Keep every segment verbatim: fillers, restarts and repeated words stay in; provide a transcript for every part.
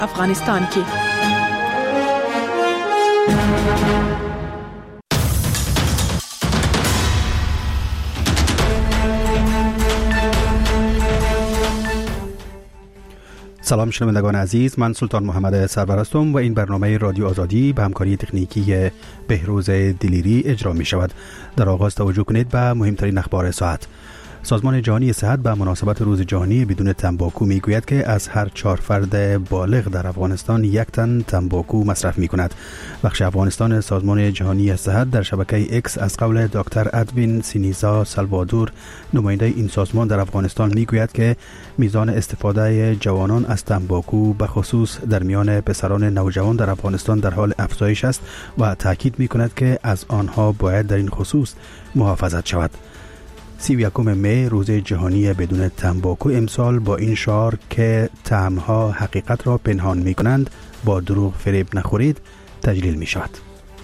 افغانستان کې. سلام شنوندگان عزیز، من سلطان محمد سرور هستم و این برنامه رادیو آزادی به همکاری تکنیکی بهروز دلیری اجرا می شود. در آغاز توجه کنید به مهمترین اخبار ساعت. سازمان جهانی صحت به مناسبت روز جهانی بدون تنباکو می گوید که از هر چهار فرد بالغ در افغانستان یک تن تنباکو مصرف می کند. بخش افغانستان سازمان جهانی صحت در شبکه اکس از قول دکتر ادوین سینیزا سالوادور، نماینده این سازمان در افغانستان، می گوید که میزان استفاده جوانان از تنباکو به خصوص در میان پسران نوجوان در افغانستان در حال افزایش است و تاکید می کند که از آنها باید در این خصوص محافظت شود. سی و یکم می روز جهانی بدون تنباکو امسال با این شعار که طعم‌ها حقیقت را پنهان می کنند، با دروغ فریب نخورید، تجلیل می شود.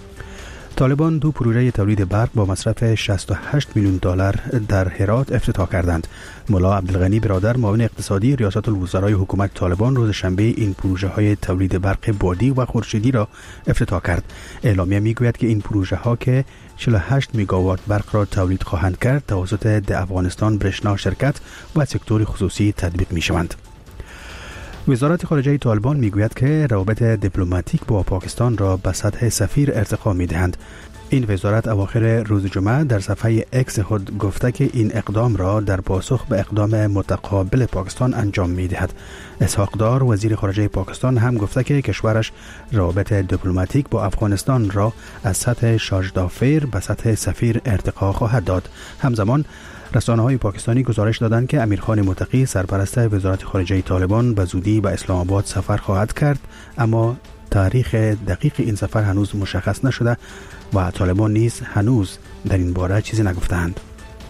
طالبان دو پروژه تولید برق با مصرف شصت و هشت میلیون دلار در هرات افتتاح کردند. ملا عبدالغنی برادر، معاون اقتصادی ریاست الوزرای حکومت طالبان، روز شنبه این پروژه های تولید برق بادی و خورشیدی را افتتاح کرد. اعلامیه میگوید که این پروژه ها که چهل و هشت مگاوات برق را تولید خواهند کرد، توسط ده افغانستان برشنا شرکت و سکتور خصوصی تطبیق می شوند. وزارت خارجه طالبان میگوید که روابط دیپلماتیک با پاکستان را به سطح سفیر ارتقا میدهند. این وزارت اواخر روز جمعه در صفحه اکس خود گفته که این اقدام را در پاسخ به اقدام متقابل پاکستان انجام میدهد. اسحاق دار، وزیر خارجه پاکستان، هم گفته که کشورش روابط دیپلماتیک با افغانستان را از سطح شارژ دافیر به سطح سفیر ارتقا خواهد داد. همزمان رسانه‌های پاکستانی گزارش دادند که امیرخان متقی، سرپرست وزارت خارجه طالبان، به زودی به اسلام آباد سفر خواهد کرد، اما تاریخ دقیق این سفر هنوز مشخص نشده و طالبان نیز هنوز در این باره چیزی نگفتند.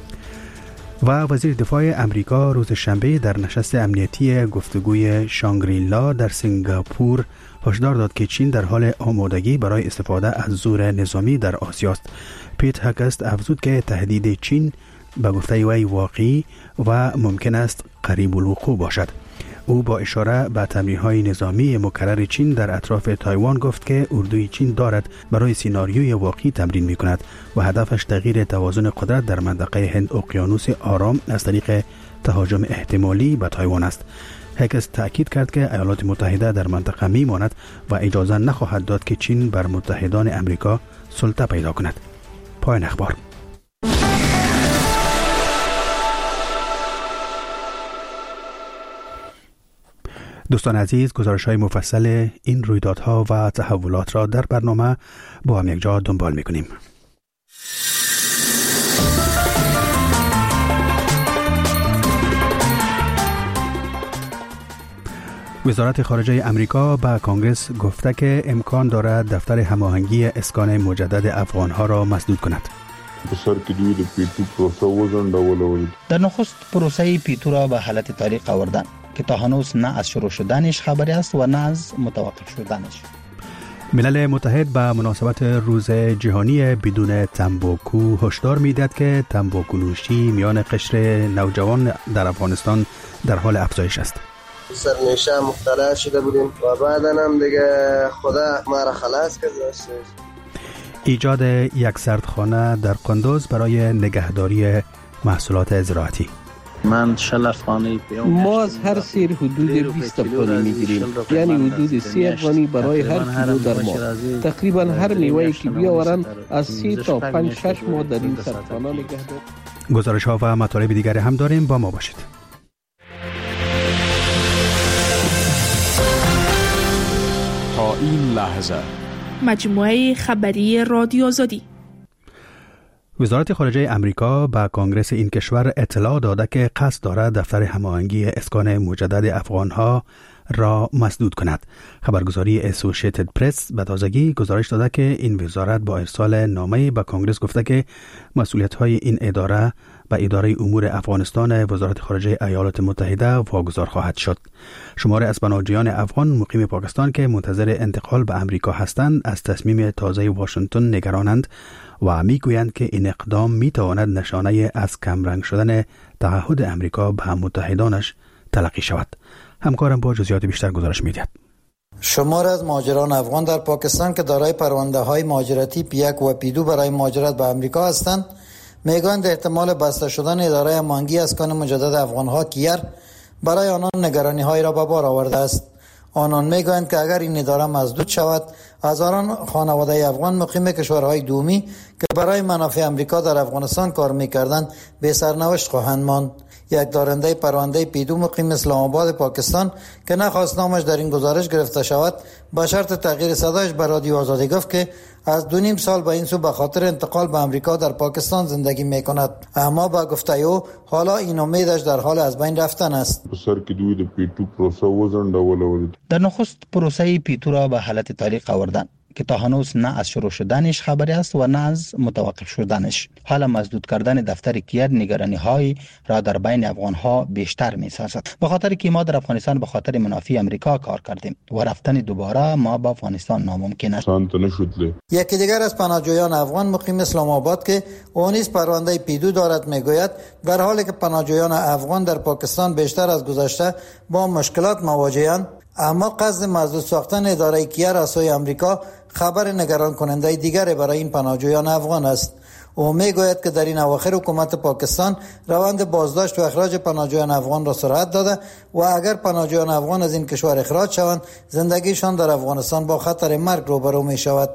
و وزیر دفاع امریکا روز شنبه در نشست امنیتی گفتگوی شانگریلا در سنگاپور هشدار داد که چین در حال آمادگی برای استفاده از زور نظامی در آسیا است. پیت هگست افزود که تهدید چین به گفته وی واقعی و ممکن است قریب الوقوع باشد. او با اشاره به تمرین‌های نظامی مکرر چین در اطراف تایوان گفت که اردوی چین دارد برای سیناریوی واقعی تمرین می‌کند و هدفش تغییر توازن قدرت در منطقه هند اقیانوس آرام از طریق تهاجم احتمالی به تایوان است. هکس تأکید کرد که ایالات متحده در منطقه می‌ماند و اجازه نخواهد داد که چین بر متحدان امریکا سلطه پیدا کند. پایان اخبار. دوستان عزیز، گزارش‌های مفصل این رویدادها و تحولات را در برنامه با هم یک جا دنبال می‌کنیم. وزارت خارجه امریکا به کانگرس گفته که امکان دارد دفتر هماهنگی اسکان مجدد افغان‌ها را مسدود کند. در نخست پروسه پیتو را به حالت طریق آوردن که تا هنوز نه از شروع شدنش خبری است و نه از متوقف شدنش. ملل متحد به مناسبت روز جهانی بدون تنباکو هشدار می‌دهد که تنباکو نوشی میان قشر نوجوان در افغانستان در حال افزایش است. سرنیشه مختلط شده بودیم و بعداً هم دیگه خدا ما را خلاص کرد. ایجاد یک سردخانه در قندوز برای نگهداری محصولات زراعتی. من شل افغانی ما از هر سیر حدود بیست افغانی میگیریم، یعنی حدود سی افغانی برای هر کیلو در ماه. تقریبا هر میوه‌ای که بیاورند از سی تا پنج شش ماه در این سردخانه نگهداری. گزارش ها و مطالب دیگری هم داریم، با ما باشید. تا این لحظه مجموعه خبری رادیو آزادی. وزارت خارجه امریکا به کانگرس این کشور اطلاع داده که قصد دارد دفتر هماهنگی اسکان مجدد افغانها را مسدود کند. خبرگزاری اسوسییتد پرس به تازگی گزارش داده که این وزارت با ارسال نامه‌ای به کانگرس گفته که مسئولیت‌های این اداره به اداره امور افغانستان وزارت خارجه ایالات متحده واگذار خواهد شد. شمار از پناهجویان افغان مقیم پاکستان که منتظر انتقال به امریکا هستند از تصمیم تازه واشنگتن نگرانند و میگویند که این اقدام میتواند نشانه از کمرنگ شدن تعهد امریکا به متحدانش تلقی شود. همکارم با جزئیات بیشتر گزارش میدهد. شمار از مهاجران افغان در پاکستان که دارای پرونده های مهاجرتی پی یک و پی دو برای مهاجرت به امریکا هستند میگویند احتمال بسته شدن اداره امانگی اسکان مجدد افغان ها کیر برای آنان نگرانی های را به بار آورده است. آنان میگویند که اگر این اداره مسدود شود هزاران خانواده افغان مقیم کشورهای دومی که برای منافع امریکا در افغانستان کار میکردند به سرنوشت خواهند ماند. یک دارنده پرونده پی دو مقیم اسلام آباد پاکستان که نخواست نامش در این گزارش گرفته شود به شرط تغییر صدایش به رادیو آزادی گفت که از دو نیم سال به این سو به خاطر انتقال به امریکا در پاکستان زندگی میکند، اما با گفته او حالا این امیدش در حال از بین رفتن است. در نخست پروسه پی دو را به حالت تعلیق آوردن که تا هنوز نه از شروع شدنش خبری است و نه از متوقف شدنش. حالا مسدود کردن دفتر کیر نگرانی های را در بین افغان ها بیشتر می سازد، به خاطر که ما در افغانستان به خاطر منافع امریکا کار کردیم و رفتن دوباره ما به افغانستان ناممکن است. یکی دیگر از پناهجویان افغان مقیم اسلام آباد که او نیز پرونده پی دو دارد میگوید در حالی که پناهجویان افغان در پاکستان بیشتر از گذشته با مشکلات مواجهند، اما قصد مسدود ساختن اداره کیر از سوی امریکا خبر نگران کننده دیگر برای این پناهجویان افغان است. او میگوید که در این اواخر حکومت پاکستان روند بازداشت و اخراج پناهجویان افغان را سرعت داده و اگر پناهجویان افغان از این کشور اخراج شوند زندگیشان در افغانستان با خطر مرگ روبرو می شود.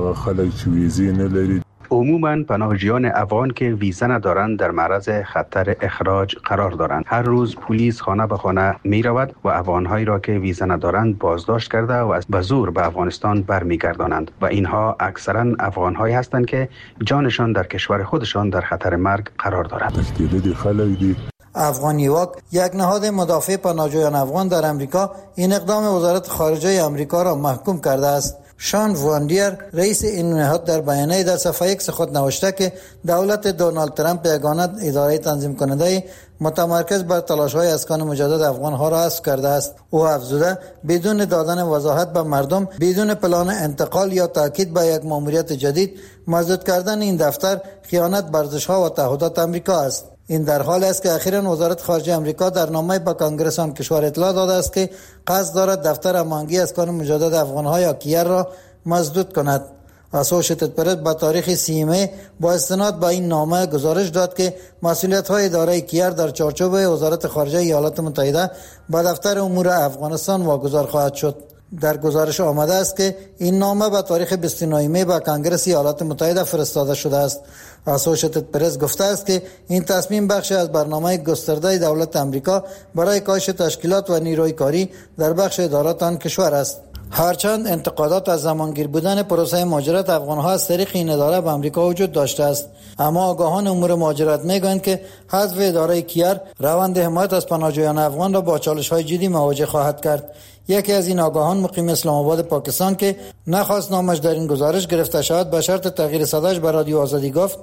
عموماً پناهجویان افغان که ویزا ندارند در معرض خطر اخراج قرار دارند. هر روز پلیس خانه به خانه می رود و افغانهایی را که ویزا ندارند بازداشت کرده و از به زور به افغانستان برمیگردانند و اینها اکثراً افغانهایی هستند که جانشان در کشور خودشان در خطر مرگ قرار دارد. افغان یواک، یک نهاد مدافع پناهجویان افغان در امریکا، این اقدام وزارت خارجه امریکا را محکوم کرده است. شان واندیر رئیس این نهاد در بیانیه در صفحه ایکس خود نوشته که دولت دونالد ترامپ یگانه اداره تنظیم کننده متمرکز بر تلاش‌های اسکان مجدد افغان‌ها را حذف کرده است. او افزوده بدون دادن وضاحت به مردم، بدون پلان انتقال یا تاکید به یک ماموریت جدید، مسدود کردن این دفتر خیانت بر ارزش‌ها و تعهدات امریکا است. این در حالی است که اخیراً وزارت خارجه آمریکا در نامه به کنگره آن کشور اطلاع داده است که قصد دارد دفتر امانگی اسکان مجدد افغان‌ها یا کیر را مسدود کند. اسوشیتد پرس با تاریخ سی می با استناد به این نامه گزارش داد که مسئولیت‌های اداره کیر در چارچوب وزارت خارجه ایالات متحده به دفتر امور افغانستان واگذار خواهد شد. در گزارش آمده است که این نامه به تاریخ بیست و نه می به کنگره ایالات متحده فرستاده شده است. اسوشیتد پرس گفته است که این تصمیم بخشی از برنامه گسترده دولت آمریکا برای کاهش تشکیلات و نیروی کاری در بخش ادارات آن کشور است. هرچند انتقادات از زمانگیر بودن پروسه مهاجرت افغان‌ها از طریق این اداره به آمریکا وجود داشته است، اما آگاهان امور مهاجرت میگویند که حذف اداره کیر روند حمایت از پناهجویان افغان را با چالش‌های جدی مواجه خواهد کرد. یکی از این آگاهان مقیم اسلام آباد پاکستان که نخواست نامش در این گزارش گرفته شود به شرط تغییر صداش به رادیو آزادی گفت: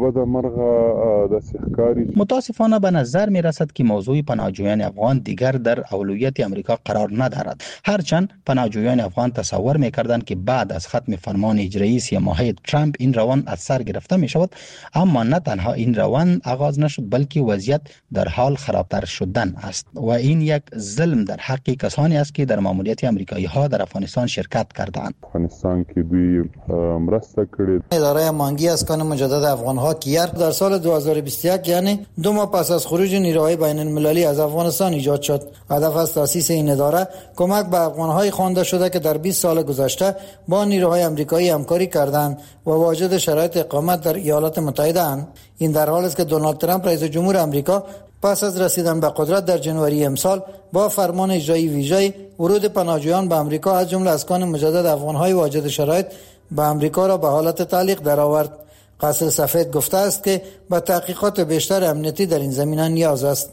متاسفانه به نظر می رسد که موضوع پناهجویان افغان دیگر در اولویت امریکا قرار ندارد. هرچند پناهجویان افغان تصور می کردند که بعد از ختم فرمان اجرایی سی ماهه ترامپ این روند از سر گرفته می شود، اما نه تنها این روند آغاز نشد بلکه وضعیت در حال خرابتر شدن است و این یک ظلم در حق کسانی است که در ماموریت آمریکایی ها در افغانستان شرکت کردند. افغانستان کې دوی مرسته کړې. اداره امانگی اسکان مجدد افغان‌ها کیر در سال دو هزار و بیست و یک یعنی دو ماه پس از خروج نیروهای بین المللی از افغانستان ایجاد شد. هدف از تأسیس این اداره کمک به افغان‌های خوانده شده که در بیست سال گذشته با نیروهای آمریکایی همکاری کردند و واجد شرایط اقامت در ایالات متحده اند. این در حالی است که دونالد ترامپ رئیس جمهور آمریکا پس از رسیدن به قدرت در جنوری امسال با فرمان اجرایی ویژه ورود پناهجویان به آمریکا از جمله اسکان مجدد افغان‌های واجد شرایط به آمریکا را به حالت تعلیق درآورد. قصر سفید گفته است که به تحقیقات بیشتر امنیتی در این زمینه نیاز است.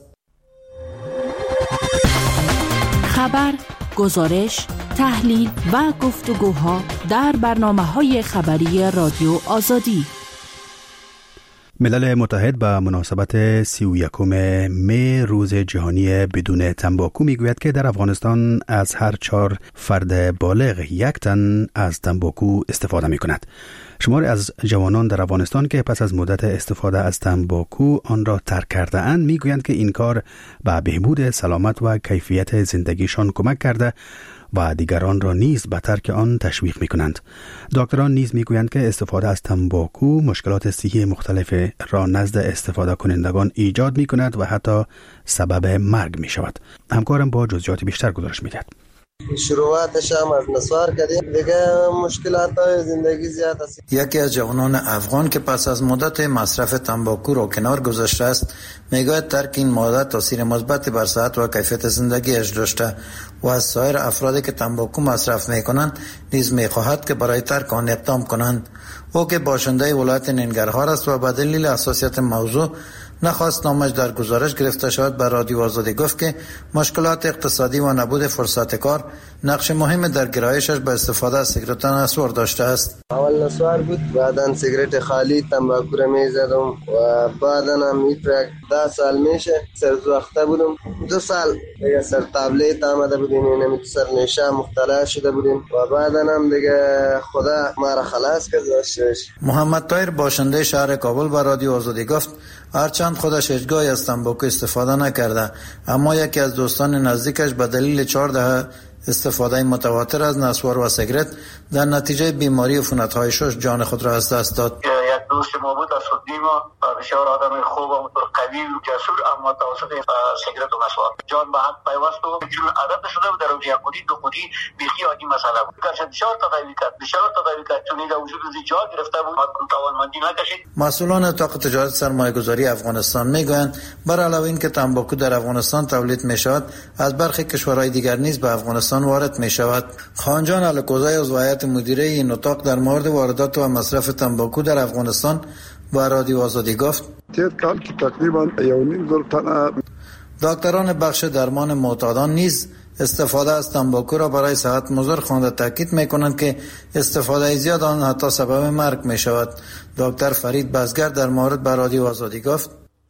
خبر، گزارش، تحلیل و گفتگوها در برنامه‌های خبری رادیو آزادی. ملل متحد به مناسبت سی و یکم می روز جهانی بدون تنباکو میگوید که در افغانستان از هر چهار فرد بالغ یک تن از تنباکو استفاده می کند. شماری از جوانان در افغانستان که پس از مدت استفاده از تنباکو آن را ترک کرده اند میگویند که این کار به بهبود سلامت و کیفیت زندگیشان کمک کرده و دیگران را نیز به ترک آن تشویق می کنند. دکتران نیز می گویند که استفاده از تنباکو مشکلات صحی مختلف را نزد استفاده کنندگان ایجاد می کند و حتی سبب مرگ می شود. همکارم با جزئیات بیشتر گزارش می دهد. شروعاتش هم از نسوار کردیم، دیگه مشکلات های زندگی زیاد است. یکی از جوانان افغان که پس از مدت مصرف تنباکو را کنار گذاشته است میگوید ترک این ماده تاثیر مثبتی بر صحت و کیفیت زندگیش داشته و از سایر افرادی که تنباکو مصرف میکنند نیز میخواهد که برای ترک آن اقدام کنند. او که باشنده ولایت ننگرهار است و به دلیل حساسیت موضوع نخواست نامش در گزارش گرفته شود، بر رادیو آزادی گفت که مشکلات اقتصادی و نبود فرصت کار نقش مهم در گرایشش به استفاده از سیگارت نسوار داشته است. اول نسوار بود، بعداً سیگارت خالی تنباکو را میزدم و بعداً هم میترک ده سال میشه سرزوخته بودم. دو سال دیگه سر تابلیت آمده بودیم، اینمی سر نشه مختلف شده بودیم و بعداً هم دیگه خدا ما را خلاص کرد. محمد طاهر باشنده شهر کابل بر رادیو آزادی گفت هرچند خودش هیچگاهی از تنباکو استفاده نکرده، اما یکی از دوستان نزدیکش به دلیل چهار دهه استفاده متواتر از نسوار و سیگارت در نتیجه بیماری عفونت‌های شش جان خود را از دست داد. یک دوست ما بود از خودیما، بسیار آدم خوب و قوی و جسور، اما توسط سیگارت و نسوار جان به حق پیوست و چون عادت شده بود در اونجا خودی دو خودی بیخی عادی مسئله بود. کاش بسیار تداوی کرد، بسیار تداوی کرد، چون این وجود جا گرفته بود، توانمندی نکشید. مسئولان اتاق تجارت سرمایه‌گذاری افغانستان میگویند بر علاوه این که تنباکو در افغانستان تولید میشود، از برخی کشورهای دیگر نیز به افغانستان وارد می شود. خانجان الکوزای از هیئت مدیره این اتاق در مورد واردات و مصرف تنباکو در افغانستان با رادیو آزادی گفت تیر کال که تقریبا یونیم زر تنه دکتران بخش درمان معتادان نیز استفاده از تنباکو را برای صحت مضر خوانده تاکید می کنند که استفاده زیاد آن حتی سبب مرگ می شود. دکتر فرید بزگر در مورد با رادیو آزادی گفت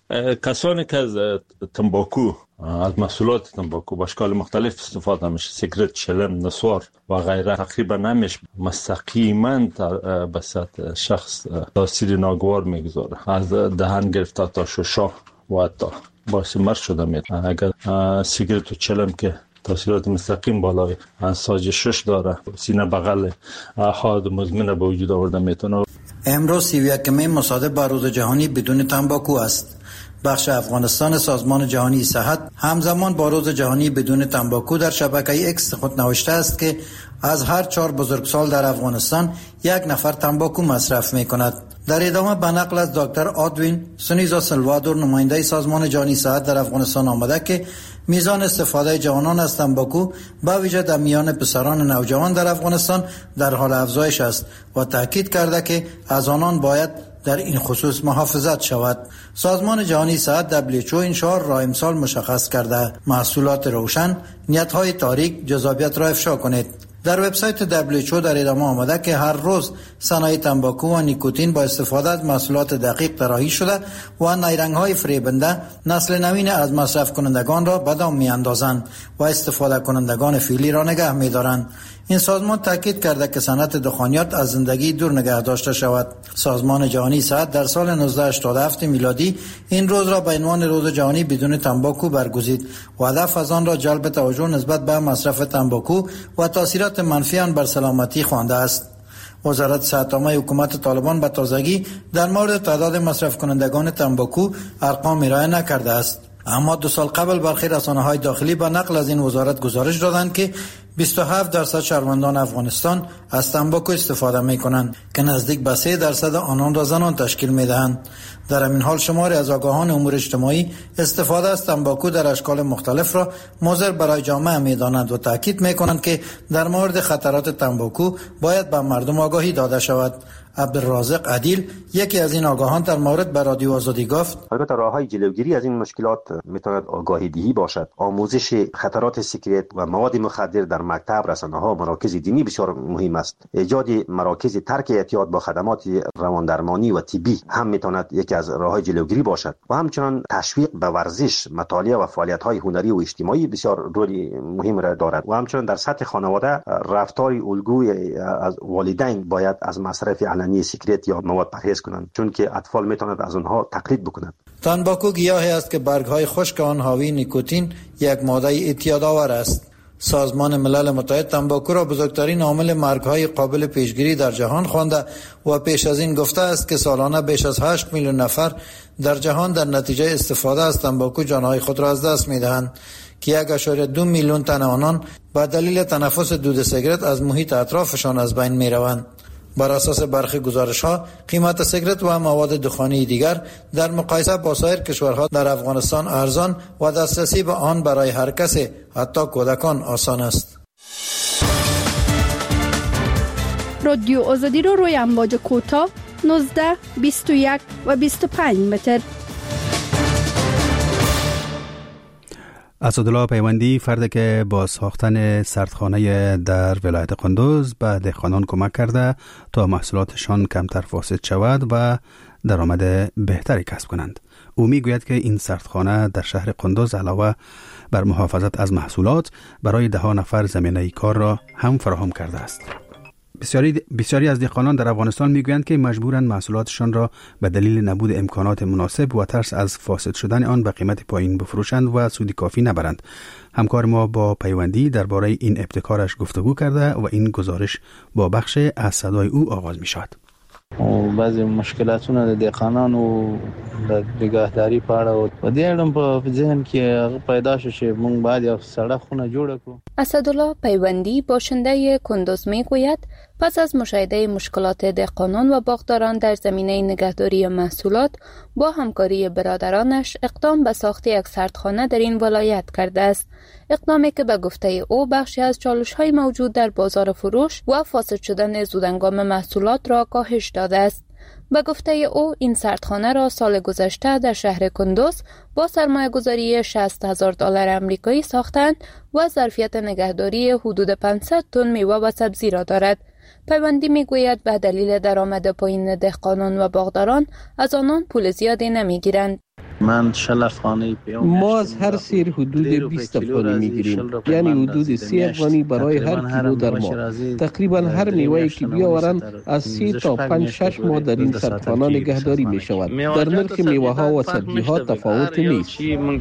کسانی که از تنباکو از محصولات تنباکو به اشکال مختلف استفاده میشه، سیگارت، چلم، نسوار و غیره، تقریبا نمیشه مستقیما به سطح شخص تاثیر ناگوار میگذاره، از دهن گرفته تا ششا و حتی باعث مرگ شده میتونه. اگر سیگارت و چلم که تاثیرات مستقیم بالای ساج شش داره، سینه بغل حاد مزمن به وجود آورده میتونه. امروز سی و یکمین مصادف با روز جهانی بدون تنباکو است. بخش افغانستان سازمان جهانی صحت همزمان با روز جهانی بدون تنباکو در شبکه اکس خود نوشته است که از هر چهار بزرگسال در افغانستان یک نفر تنباکو مصرف می کند. در ادامه به نقل از دکتر آدوین سونیزا سلوادور نماینده سازمان جهانی صحت در افغانستان آمده که میزان استفاده جوانان از تنباکو با ویژه در میان پسران نوجوان در افغانستان در حال افزایش است و تاکید کرده که از آنان باید در این خصوص محافظت شود. سازمان جهانی صحت دبلیو اچ او این شعار را امسال مشخص کرده: محصولات روشن، نیت‌های تاریک، جذابیت را افشا کنید. در وبسایت دبلیو اچ او در ادامه آمده که هر روز صنایع تنباکو و نیکوتین با استفاده از محصولات دقیق طراحی شده و نیرنگ‌های فریبنده نسل نوین از مصرف کنندگان را به دام می‌اندازند و استفاده کنندگان فعلی را نگه می‌دارند. این سازمان تاکید کرده که صنعت دخانیات از زندگی دور نگه داشته شود. سازمان جهانی صحت در سال نوزده هشتاد و هفت میلادی این روز را به عنوان روز جهانی بدون تنباکو برگزید و هدف از آن را جلب توجه نسبت به مصرف تنباکو و تاثیرات منفی آن بر سلامتی خوانده است. وزارت صحت عامه حکومت طالبان به تازگی در مورد تعداد مصرف کنندگان تنباکو ارقام ارائه نکرده است، اما دو سال قبل برخی رسانه‌های داخلی به نقل از این وزارت گزارش دادند که بیست و هفت درصد شهروندان افغانستان از تنباکو استفاده می‌کنند که نزدیک به سه درصد آنان را زنان تشکیل می‌دهند. در همین حال شماری از آگاهان امور اجتماعی استفاده از تنباکو در اشکال مختلف را مضر برای جامعه می‌دانند و تاکید می‌کنند که در مورد خطرات تنباکو باید به مردم آگاهی داده شود. عبدالرازق عدیل یکی از این آگاهان در مورد به رادیو آزادی گفت: البته راه‌های جلوگیری از این مشکلات میتواند آگاهی دهی باشد، آموزش خطرات سیگارت و مواد مخدر در مکتب، رسانه‌ها، مراکز دینی بسیار مهم است. ایجاد مراکز ترک اعتیاد با خدمات رواندرمانی و طبی هم میتواند یکی از راه‌های جلوگیری باشد و همچنین تشویق به ورزش، مطالعه و فعالیت‌های هنری و اجتماعی بسیار رول مهم را دارد و همچنین در سطح خانواده رفتار الگوی از والدین باید از مصرف علنی سیگارت یا مواد پرهیز کنند، چون که اطفال میتونند از آنها تقلید بکنند. تنباکو گیاهی است که برگ‌های خشک آن حاوی نیکوتین، یک ماده اعتیادآور است. سازمان ملل متحد تنباکو را بزرگترین عامل مرگ‌های قابل پیشگیری در جهان خوانده و پیش از این گفته است که سالانه بیش از هشت میلیون نفر در جهان در نتیجه استفاده از تنباکو جانهای خود را از دست می‌دهند که یک ممیز دو میلیون تن آنان به دلیل تنفس دود سیگارت از محیط اطرافشان از بین می‌روند. بر اساس برخی گزارش‌ها قیمت سیگارت و مواد دخانی دیگر در مقایسه با سایر کشورها در افغانستان ارزان و دسترسی به آن برای هر کسی حتی کودکان آسان است. رادیو آزادی رو روی امواج کوتاه نوزده، بیست و یک و بیست و پنج متر. اسدالله پیوندی فردی که با ساختن سردخانه در ولایت قندوز به دهقانان کمک کرده تا محصولاتشان کمتر فاسد شود و درآمد بهتری کسب کنند. او میگوید که این سردخانه در شهر قندوز علاوه بر محافظت از محصولات برای ده ها نفر زمینه کار را هم فراهم کرده است. بسیاری بسیاری از دهقانان در افغانستان میگویند که مجبورند محصولاتشان را به دلیل نبود امکانات مناسب و ترس از فاسد شدن آن به قیمت پایین بفروشند و سود کافی نبرند. همکار ما با پیوندی درباره این ابتکارش گفتگو کرده و این گزارش با بخش از صدای او آغاز می شود. او بعضی مشکلاتونه د دهقانان او د نگهداری په اړه و دې اړه په ذهن کې پیدا شو چې موږ باید یو سړه خونه جوړ کړو. اسدالله پیوندی باشنده کندوز میگوید پس از مشاهده مشکلات دهقانان و باغداران در زمینه نگهداری محصولات با همکاری برادرانش اقدام به ساخت یک سردخانه در این ولایت کرده است. اقدامی که به گفته او بخشی از چالش‌های موجود در بازار فروش و فاسد شدن زودهنگام محصولات را کاهش داده است. به گفته او این سردخانه را سال گذشته در شهر کندوز با سرمایه گذاری شصت هزار دلار امریکایی ساختند و ظرفیت نگهداری حدود پانصد تن میوه و سبزی را دارد. پیوندی میگوید به دلیل درآمد پایین دهقانان و باغداران از آنان پول زیادی نمیگیرند. من شل افغانی ما از هر سیر حدود بیست افغانی میگیریم، یعنی حدود سی افغانی برای هر کیلو در ماه. تقریبا هر میوه‌ای که بیاورند از سی تا پنج شش ماه در این سردخانه نگهداری می شود. در نرخ میوه ها و سبزی ها تفاوت نیست.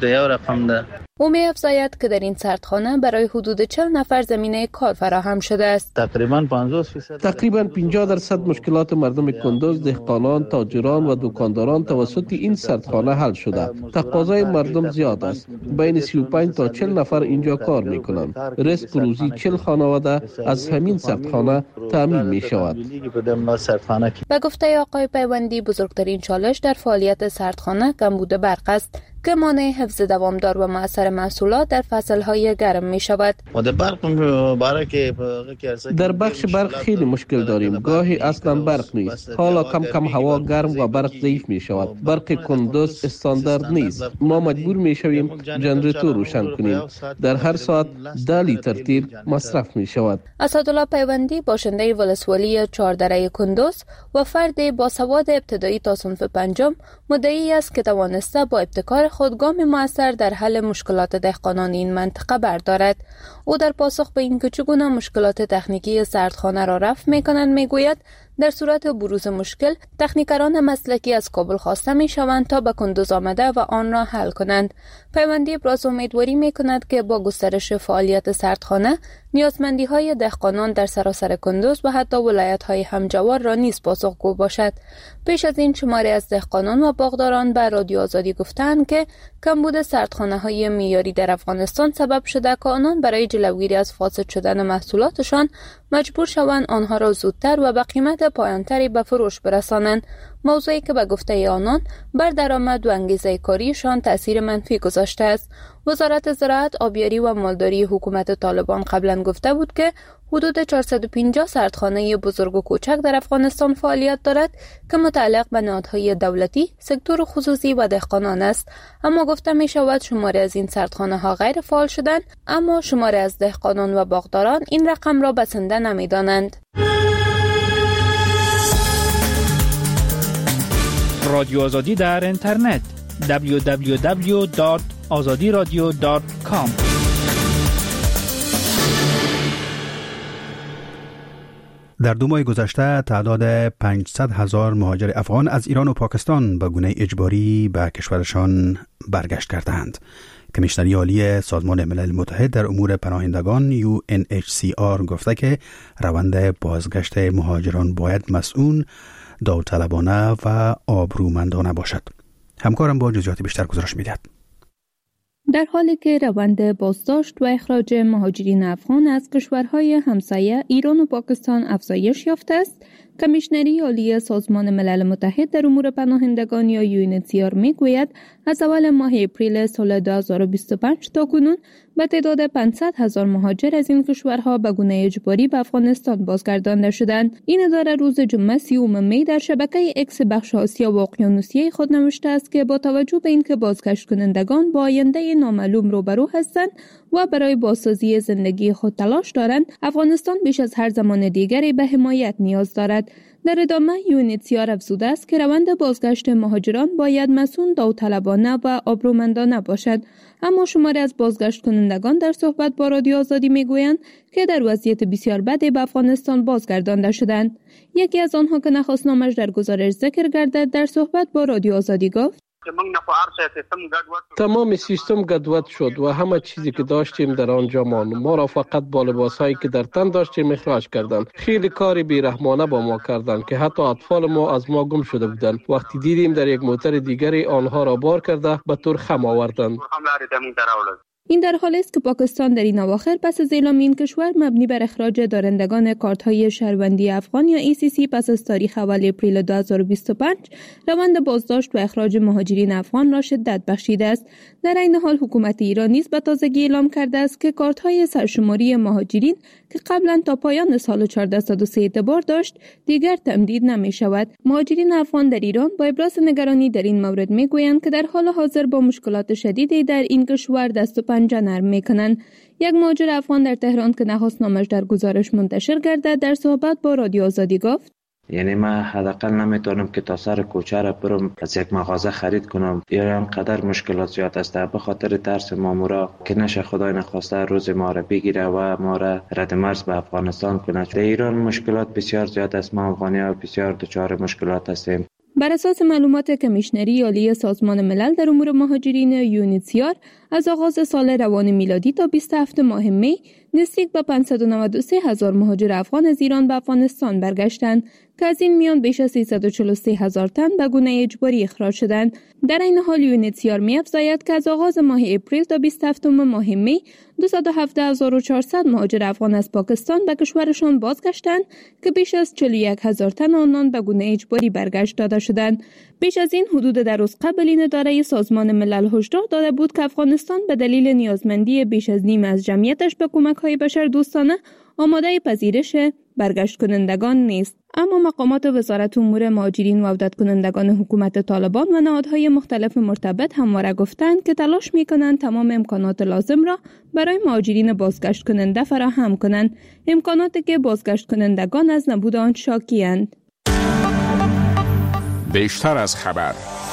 او می افزاید که در این سردخانه برای حدود چهل نفر زمینه کار فراهم شده است. تقریبا پنجاه درصد تقریبا پنجاه درصد مشکلات مردم کندوز، دهقانان، تاجران و دکانداران توسط این سردخانه حل شده. تقاضای مردم زیاد است. بین سی و پنج تا چهل نفر اینجا کار می کنند. رزق روزی چهل خانواده از همین سردخانه تامین می شود. به گفته آقای پیوندی بزرگترین چالش در فعالیت سردخانه کمبود برق است که مانع حفظ دوامدار و مؤثر محصولات در فصل‌های گرم می شود. در بخش برق خیلی مشکل داریم. گاهی اصلا برق نیست. حالا کم کم هوا گرم و برق ضعیف می شود. برق کندوز استاندارد نیست. ما مجبور می شویم جنراتور روشن کنیم. در هر ساعت ده لیتر تیر مصرف می شود. اسدالله پیوندی باشنده ولسوالی چهاردره کندوز و فرد با سواد ابتدایی تا صنف پنجم مدعی است که توانسته با ابتکار خود گام مؤثر در حل مشکلات دهقانان این منطقه بردارد. او در پاسخ به اینکه چگونه مشکلات تکنیکی سردخانه را رفع می‌کنند میگوید در صورت بروز مشکل تکنیکران مسلکی از کابل خواسته می‌شوند تا به کندوز آمده و آن را حل کنند. پیوندی ابراز امیدواری می‌کند که با گسترش فعالیت سردخانه نیازمندی‌های دهقانان در سراسر کندوز و حتی ولایت‌های همجوار را نیز پاسخگو باشد. پیش از این شماری از دهقانان و باغداران به رادیو آزادی گفتند که کمبود سردخانه‌های معیاری در افغانستان سبب شده که آنان برای جلوگیری از فاسد شدن محصولاتشان مجبور شوند آنها را زودتر و به قیمت پایانتری به فروش برسانند، موضوعی که به گفته آنان بر درآمد و انگیزه کاریشان تأثیر منفی گذاشته است. وزارت زراعت، آبیاری و مالداری حکومت طالبان قبلا گفته بود که حدود چهارصد و پنجاه سردخانه بزرگ و کوچک در افغانستان فعالیت دارد که متعلق به نهادهای دولتی، سکتور خصوصی و دهقانان است. اما گفته می شود شماری از این سردخانه ها غیر فعال شدند، اما شماری از دهقانان و باغداران این رقم را بسنده نمی دانند. رادیو آزادی در اینترنت دبلیو دبلیو دبلیو دات آزادی رادیو دات کام. در دو ماه گذشته تعداد پانصد هزار مهاجر افغان از ایران و پاکستان به گونه اجباری به کشورشان برگشت کردند. کمیشنری عالی سازمان ملل متحد در امور پناهندگان یو ان اچ سی آر گفته که روند بازگشت مهاجران باید مسئول، داوطلبانه و آبرومندانه باشد. همکارم با جزئیات بیشتر گزارش می‌دهد. در حالی که روند بازداشت و اخراج مهاجرین افغان از کشورهای همسایه ایران و پاکستان افزایش یافته است، کمیشنری عالی سازمان ملل متحد در امور پناهندگان یا یو ان اچ سی آر میگوید از اول ماه اپریل سال دو هزار و بیست و پنج تا کنون به تعداد پانصد هزار مهاجر از این کشورها به گونه اجباری به افغانستان بازگردانده شدند. این اداره روز جمعه سیوم می در شبکه اکس بخش آسیا و اقیانوسیه خود نوشته است که با توجه به اینکه بازگشت کنندگان با آینده نامعلوم روبرو هستند و برای بازسازی زندگی خود تلاش دارند، افغانستان بیش از هر زمان دیگری به حمایت نیاز دارد. در ادامه یو ان اچ سی آر افزوده است که روند بازگشت مهاجران باید مسئول، داوطلبانه و آبرومندانه باشد. اما شماری از بازگشت کنندگان در صحبت با رادیو آزادی میگویند که در وضعیت بسیار بدی به افغانستان بازگردانده شدند. یکی از آنها که نخواست نامش در گزارش ذکر گردد در صحبت با رادیو آزادی گفت: تمام سیستم گدوت شد و همه چیزی که داشتیم در آنجا ماند. ما را فقط با لباسایی که در تن داشتیم اخراج کردند. خیلی کاری بیرحمانه با ما کردند که حتی اطفال ما از ما گم شده بودند. وقتی دیدیم در یک موتر دیگری آنها را بار کرده به طور خم آوردند. این در حالی است که پاکستان در این اواخر پس از اعلام این کشور مبنی بر اخراج دارندگان کارت‌های شهروندی افغان یا ای سی سی پس از تاریخ اول اپریل دو هزار و بیست و پنج روند بازداشت و اخراج مهاجرین افغان را شدت بخشیده است. در این حال حکومت ایران نیز به تازگی اعلام کرده است که کارت‌های سرشماری مهاجرین که قبلا تا پایان سال چهارصد و سه اعتبار داشت دیگر تمدید نمی‌شود. مهاجرین افغان در ایران با ابراز نگرانی در این مورد می‌گویند که در حال حاضر با مشکلات شدیدی در این کشور دست و پنجه نرم می‌کنند. یک مهاجر افغان در تهران که نخواست نامش در گزارش منتشر گردد در صحبت با رادیو آزادی گفت: یعنی من حداقل نمیتونم که تا سر کوچه را برم از یک مغازه خرید کنم. ایران قدر مشکلات زیاد است به خاطر ترس مامورا که نشه خدای نخواسته روز ما را بگیره و ما را رد مرز به افغانستان کنه. در ایران مشکلات بسیار زیاد است. ما افغانی‌ها بسیار دچار مشکلات هستیم. بر اساس معلومات کمیشنری عالی سازمان ملل در امور مهاجرین یو ان اچ سی آر از آغاز سال روان میلادی تا بیست و هفتم ماه می نزدیک به پانصد و نود و سه هزار مهاجر افغان از ایران به افغانستان برگشتند که از این میان بیش از سیصد و چهل و سه هزار تن به گونه اجباری اخراج شدند. در این حال یو ان اچ سی آر می‌افزاید که از آغاز ماه اپریل تا بیست و هفتم ماه می دویست و هفده هزار و چهارصد مهاجر افغان از پاکستان به کشورشان بازگشتند که بیش از چهل و یک هزار تن آنان به گونه اجباری برگشت داده شدند. بیش از این حدود در روز قبل این اداره سازمان ملل هشدار داده بود که افغانستان به دلیل نیازمندی بیش از نیم از جمعیتش به کمک‌های بشردوستانه آماده پذیرش برگشت کنندگان نیست. اما مقامات وزارت امور مهاجرین و عودت کنندگان حکومت طالبان و نهادهای مختلف مرتبط همواره گفتند که تلاش می‌کنند تمام امکانات لازم را برای مهاجرین بازگشت کننده فراهم کنند، امکاناتی که بازگشت کنندگان از نبود آن شاکی‌اند. بیشتر از خبر.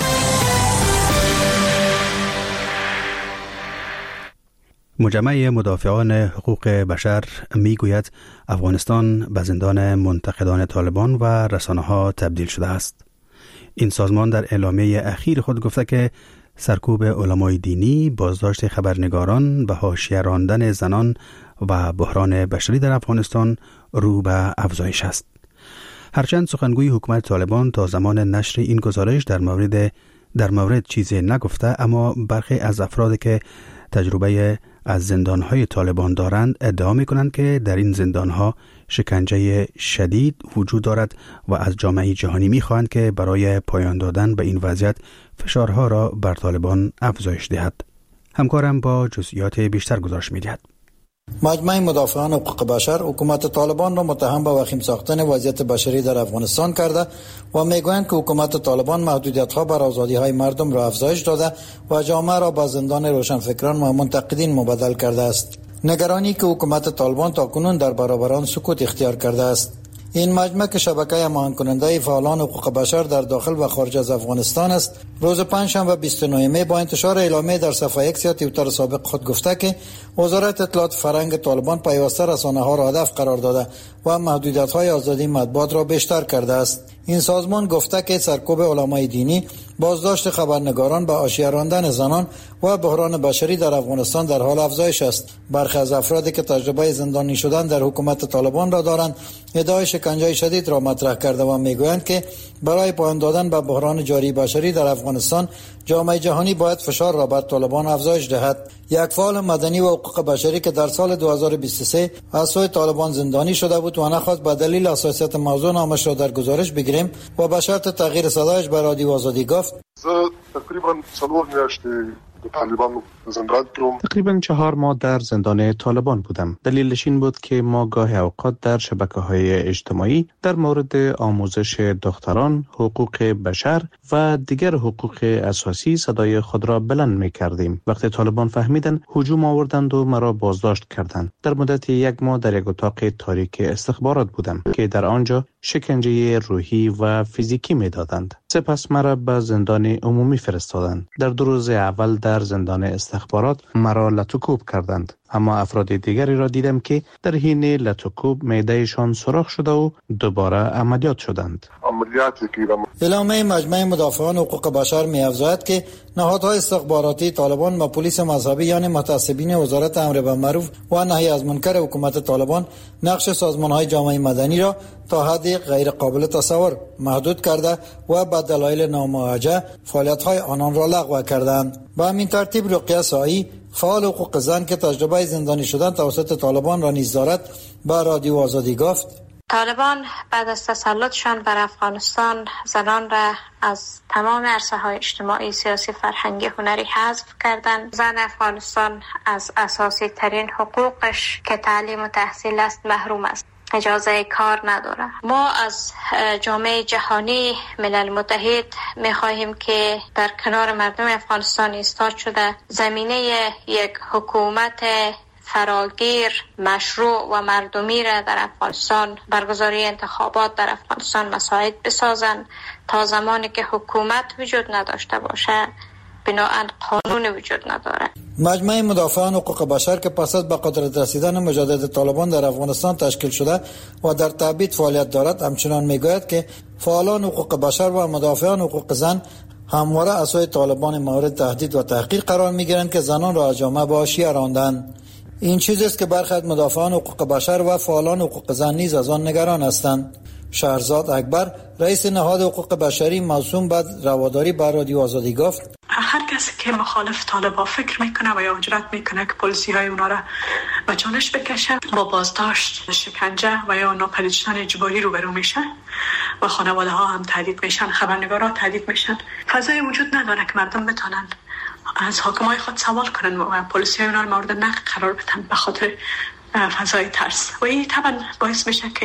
مجمع مدافعان حقوق بشر میگوید افغانستان به زندان منتقدان طالبان و رسانه‌ها تبدیل شده است. این سازمان در اعلامیه اخیر خود گفته که سرکوب علمای دینی، بازداشت خبرنگاران و حاشیه راندن زنان و بحران بشری در افغانستان رو به افزایش است. هرچند سخنگوی حکومت طالبان تا زمان نشر این گزارش در مورد در مورد چیزی نگفته، اما برخی از افرادی که تجربه از زندانهای طالبان دارند ادعا می کنند که در این زندانها شکنجه شدید وجود دارد و از جامعه جهانی می خواهند که برای پایان دادن به این وضعیت فشارها را بر طالبان افزایش دهد. همکارم با جزئیات بیشتر گزارش می دهد. مجمع مدافعان حقوق بشر حکومت طالبان را متهم به وخیم ساختن وضعیت بشری در افغانستان کرده و میگویند که حکومت طالبان محدودیت‌ها بر آزادی‌های مردم را افزایش داده و جامعه را به زندان روشنفکران و منتقدین مبدل کرده است. نگرانی که حکومت طالبان تاکنون در برابر آن سکوت اختیار کرده است. این مجمع که شبکه هماهنگ کننده فعالان حقوق بشر در داخل و خارج از افغانستان است، روز پنجشنبه بیست و نه می با انتشار اعلامیه در صفحه اکس یا توییتر سابق خود گفته که وزارت اطلاعات فرهنگ طالبان پیوسته رسانه‌ها را هدف قرار داده و محدودیت‌های آزادی مطبوعات را بیشتر کرده است. این سازمان گفته که سرکوب علمای دینی، بازداشت خبرنگاران، به حاشیه راندن زنان و بحران بشری در افغانستان در حال افزایش است. برخی از افرادی که تجربه زندانی شدن در حکومت طالبان را دارند، ادعای شکنجه شدید را مطرح کرده و میگویند که برای پایان دادن به بحران جاری بشری در افغانستان، جامعه جهانی باید فشار را بر طالبان افزایش دهد. یک فعال مدنی و حقوق بشری که در سال دو هزار و بیست و سه از سوی طالبان زندانی شده بود و نخواست به دلیل حساسیت موضوع نامش را در گزارش بگیریم و به شرط تغییر صدایش به رادیو آزادی گفت: تقریبا چهار میاشته طالبان زندان کردم. تقریبا چهار ماه در زندان طالبان بودم. دلیلش این بود که ما گاهی اوقات در شبکه‌های اجتماعی در مورد آموزش دختران، حقوق بشر و دیگر حقوق اساسی صدای خود را بلند می‌کردیم. وقتی طالبان فهمیدن، هجوم آوردند و مرا بازداشت کردند. در مدت یک ماه در یک اتاق تاریک استخبارات بودم که در آنجا شکنجه روحی و فیزیکی می‌دادند. سپس مرا به زندان عمومی فرستادند. در دو روز اول در زندان استخبارات مرا لطوکوب کردند، اما افراد دیگری را دیدم که در حین لطوکوب معدهشان سوراخ شده و دوباره عملیات شدند. اعلامیه مجمع مدافعان حقوق بشر می‌افزاید که نهادهای استخباراتی طالبان و پلیس مذهبی یعنی متعصبین وزارت امر بالمعروف و نهی از منکر حکومت طالبان نقش سازمان‌های جامعه مدنی را تا حدی غیر قابل تصور محدود کرده و به دلایل نامواجه فعالیت‌های آنان را لغو کردند. به همین ترتیب رقیه سایی، فعال حقوق زن که تجربه زندانی شدن توسط طالبان را نیز دارد، به رادیو آزادی گفت: طالبان بعد از تسلطشان بر افغانستان زنان را از تمام عرصه‌های اجتماعی، سیاسی، فرهنگی، هنری حذف کردند. زن افغانستان از اساسی ترین حقوقش که تعلیم و تحصیل است محروم است. اجازه کار نداره. ما از جامعه جهانی، ملل متحد می‌خواهیم که در کنار مردم افغانستان ایستاد شده زمینه یک حکومت فراگیر، مشروع و مردمی را در افغانستان، برگزاری انتخابات در افغانستان مساعد بسازند. تا زمانی که حکومت وجود نداشته باشه، بناهن قانون وجود نداره. مجمع مدافعان حقوق بشر که پس از به قدرت رسیدن مجدد طالبان در افغانستان تشکیل شده و در تبعید فعالیت دارد، همچنان میگوید که فعالان حقوق بشر و مدافعان حقوق زن همواره از سوی طالبان مورد تهدید و تحقیر قرار میگیرند که زنان را از جامعه به حاشیه راندند. این چیزی است که برخی از مدافعان حقوق بشر و فعالان حقوق زن نیز از آن نگران هستند. شهرزاد اکبر، رئیس نهاد حقوق بشری موسوم به رواداری، به رادیو آزادی گفت: هر کسی که مخالف طالبان فکر میکنه و یا جرأت میکنه که پلیسی های اونا را به چالش بکشه، با بازداشت، شکنجه و یا ناپدید شدن اجباری روبرو میشه و خانواده ها هم تهدید میشن، خبرنگارا تهدید میشن. فضای وجود نداره که مردم بتونن از حاکمای خود سوال کنن و پلیسی های اونا را مورد نقد قرار بدن به خاطر فضای ترس. و این طبعا باعث میشه که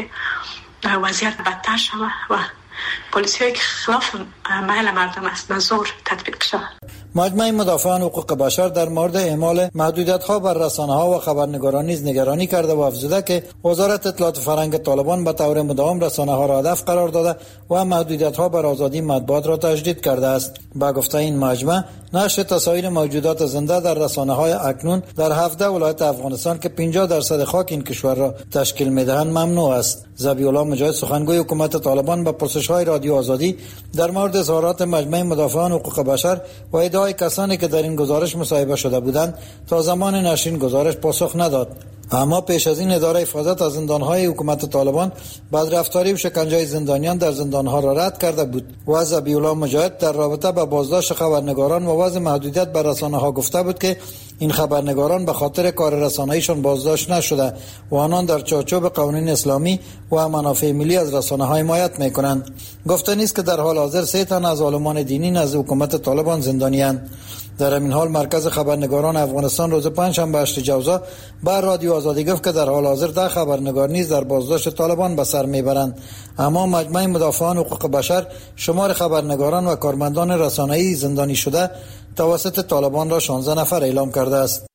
وضعیت بدتر شود و پلیسی‌هایی که خلاف میل مردم است به زور تطبیق شود. مجمع مدافعان حقوق بشر در مورد اعمال محدودیت‌ها بر رسانه‌ها و خبرنگاران نیز نگرانی کرده و افزوده که وزارت اطلاعات فرهنگ طالبان به طور مداوم رسانه‌ها را هدف قرار داده و محدودیت‌ها بر آزادی مطبوعات را تجدید کرده است. با گفته این مجمع، نشر تصاویر موجودات زنده در رسانه‌های اکنون در هفده ولایت افغانستان که پنجاه درصد خاک این کشور را تشکیل می‌دهند ممنوع است. ذبیح‌الله مجاهد، سخنگوی حکومت طالبان، به پرسش‌های رادیو آزادی در مورد اظهارات مجمع مدافعان حقوق بشر و ادعای کسانی که در این گزارش مصاحبه شده بودند تا زمان نشر این گزارش پاسخ نداد. اما پیش از این اداره حفاظت از زندان‌های حکومت طالبان بدرفتاری و شکنجه زندانیان در زندان‌ها را رد کرده بود و ذبیح‌الله مجاهد در رابطه با بازداشت خبرنگاران و وضع محدودیت بر رسانه‌ها گفته بود که این خبرنگاران به خاطر کار رسانه‌ایشان بازداشت نشده و آنان در چارچوب قوانین اسلامی و منافع ملی از رسانه‌ها حمایت می‌کنند. گفته نیست که در حال حاضر سه تن از عالمان دینی نزد حکومت طالبان زندانی‌اند. در همین حال مرکز خبرنگاران افغانستان روز پنجشنبه هشت جوزا بر رادیو آزادی گفت که در حال حاضر ده خبرنگار نیز در بازداشت طالبان به سر میبرند. اما مجمع مدافعان حقوق بشر شمار خبرنگاران و کارمندان رسانه‌ای زندانی شده توسط طالبان را شانزده نفر اعلام کرده است.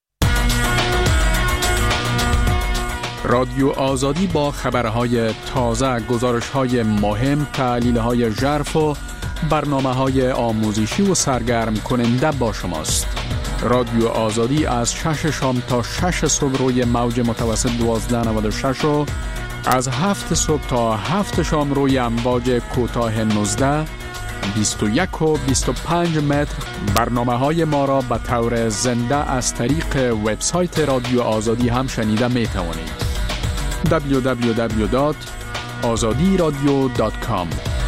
رادیو آزادی با خبرهای تازه، گزارش‌های مهم، تحلیل‌های ژرف و برنامه‌های آموزشی و سرگرم کننده با شماست. رادیو آزادی از شش شام تا شش صبح روی موج متوسط دوازده نود و شش و از هفت صبح تا هفت شام روی امواج کوتاه نوزده، بیست و یک و بیست و پنج متر. برنامه های ما را به طور زنده از طریق وبسایت رادیو آزادی هم شنیده می توانید. دبلیو دبلیو دبلیو دات آزادی رادیو دات کام.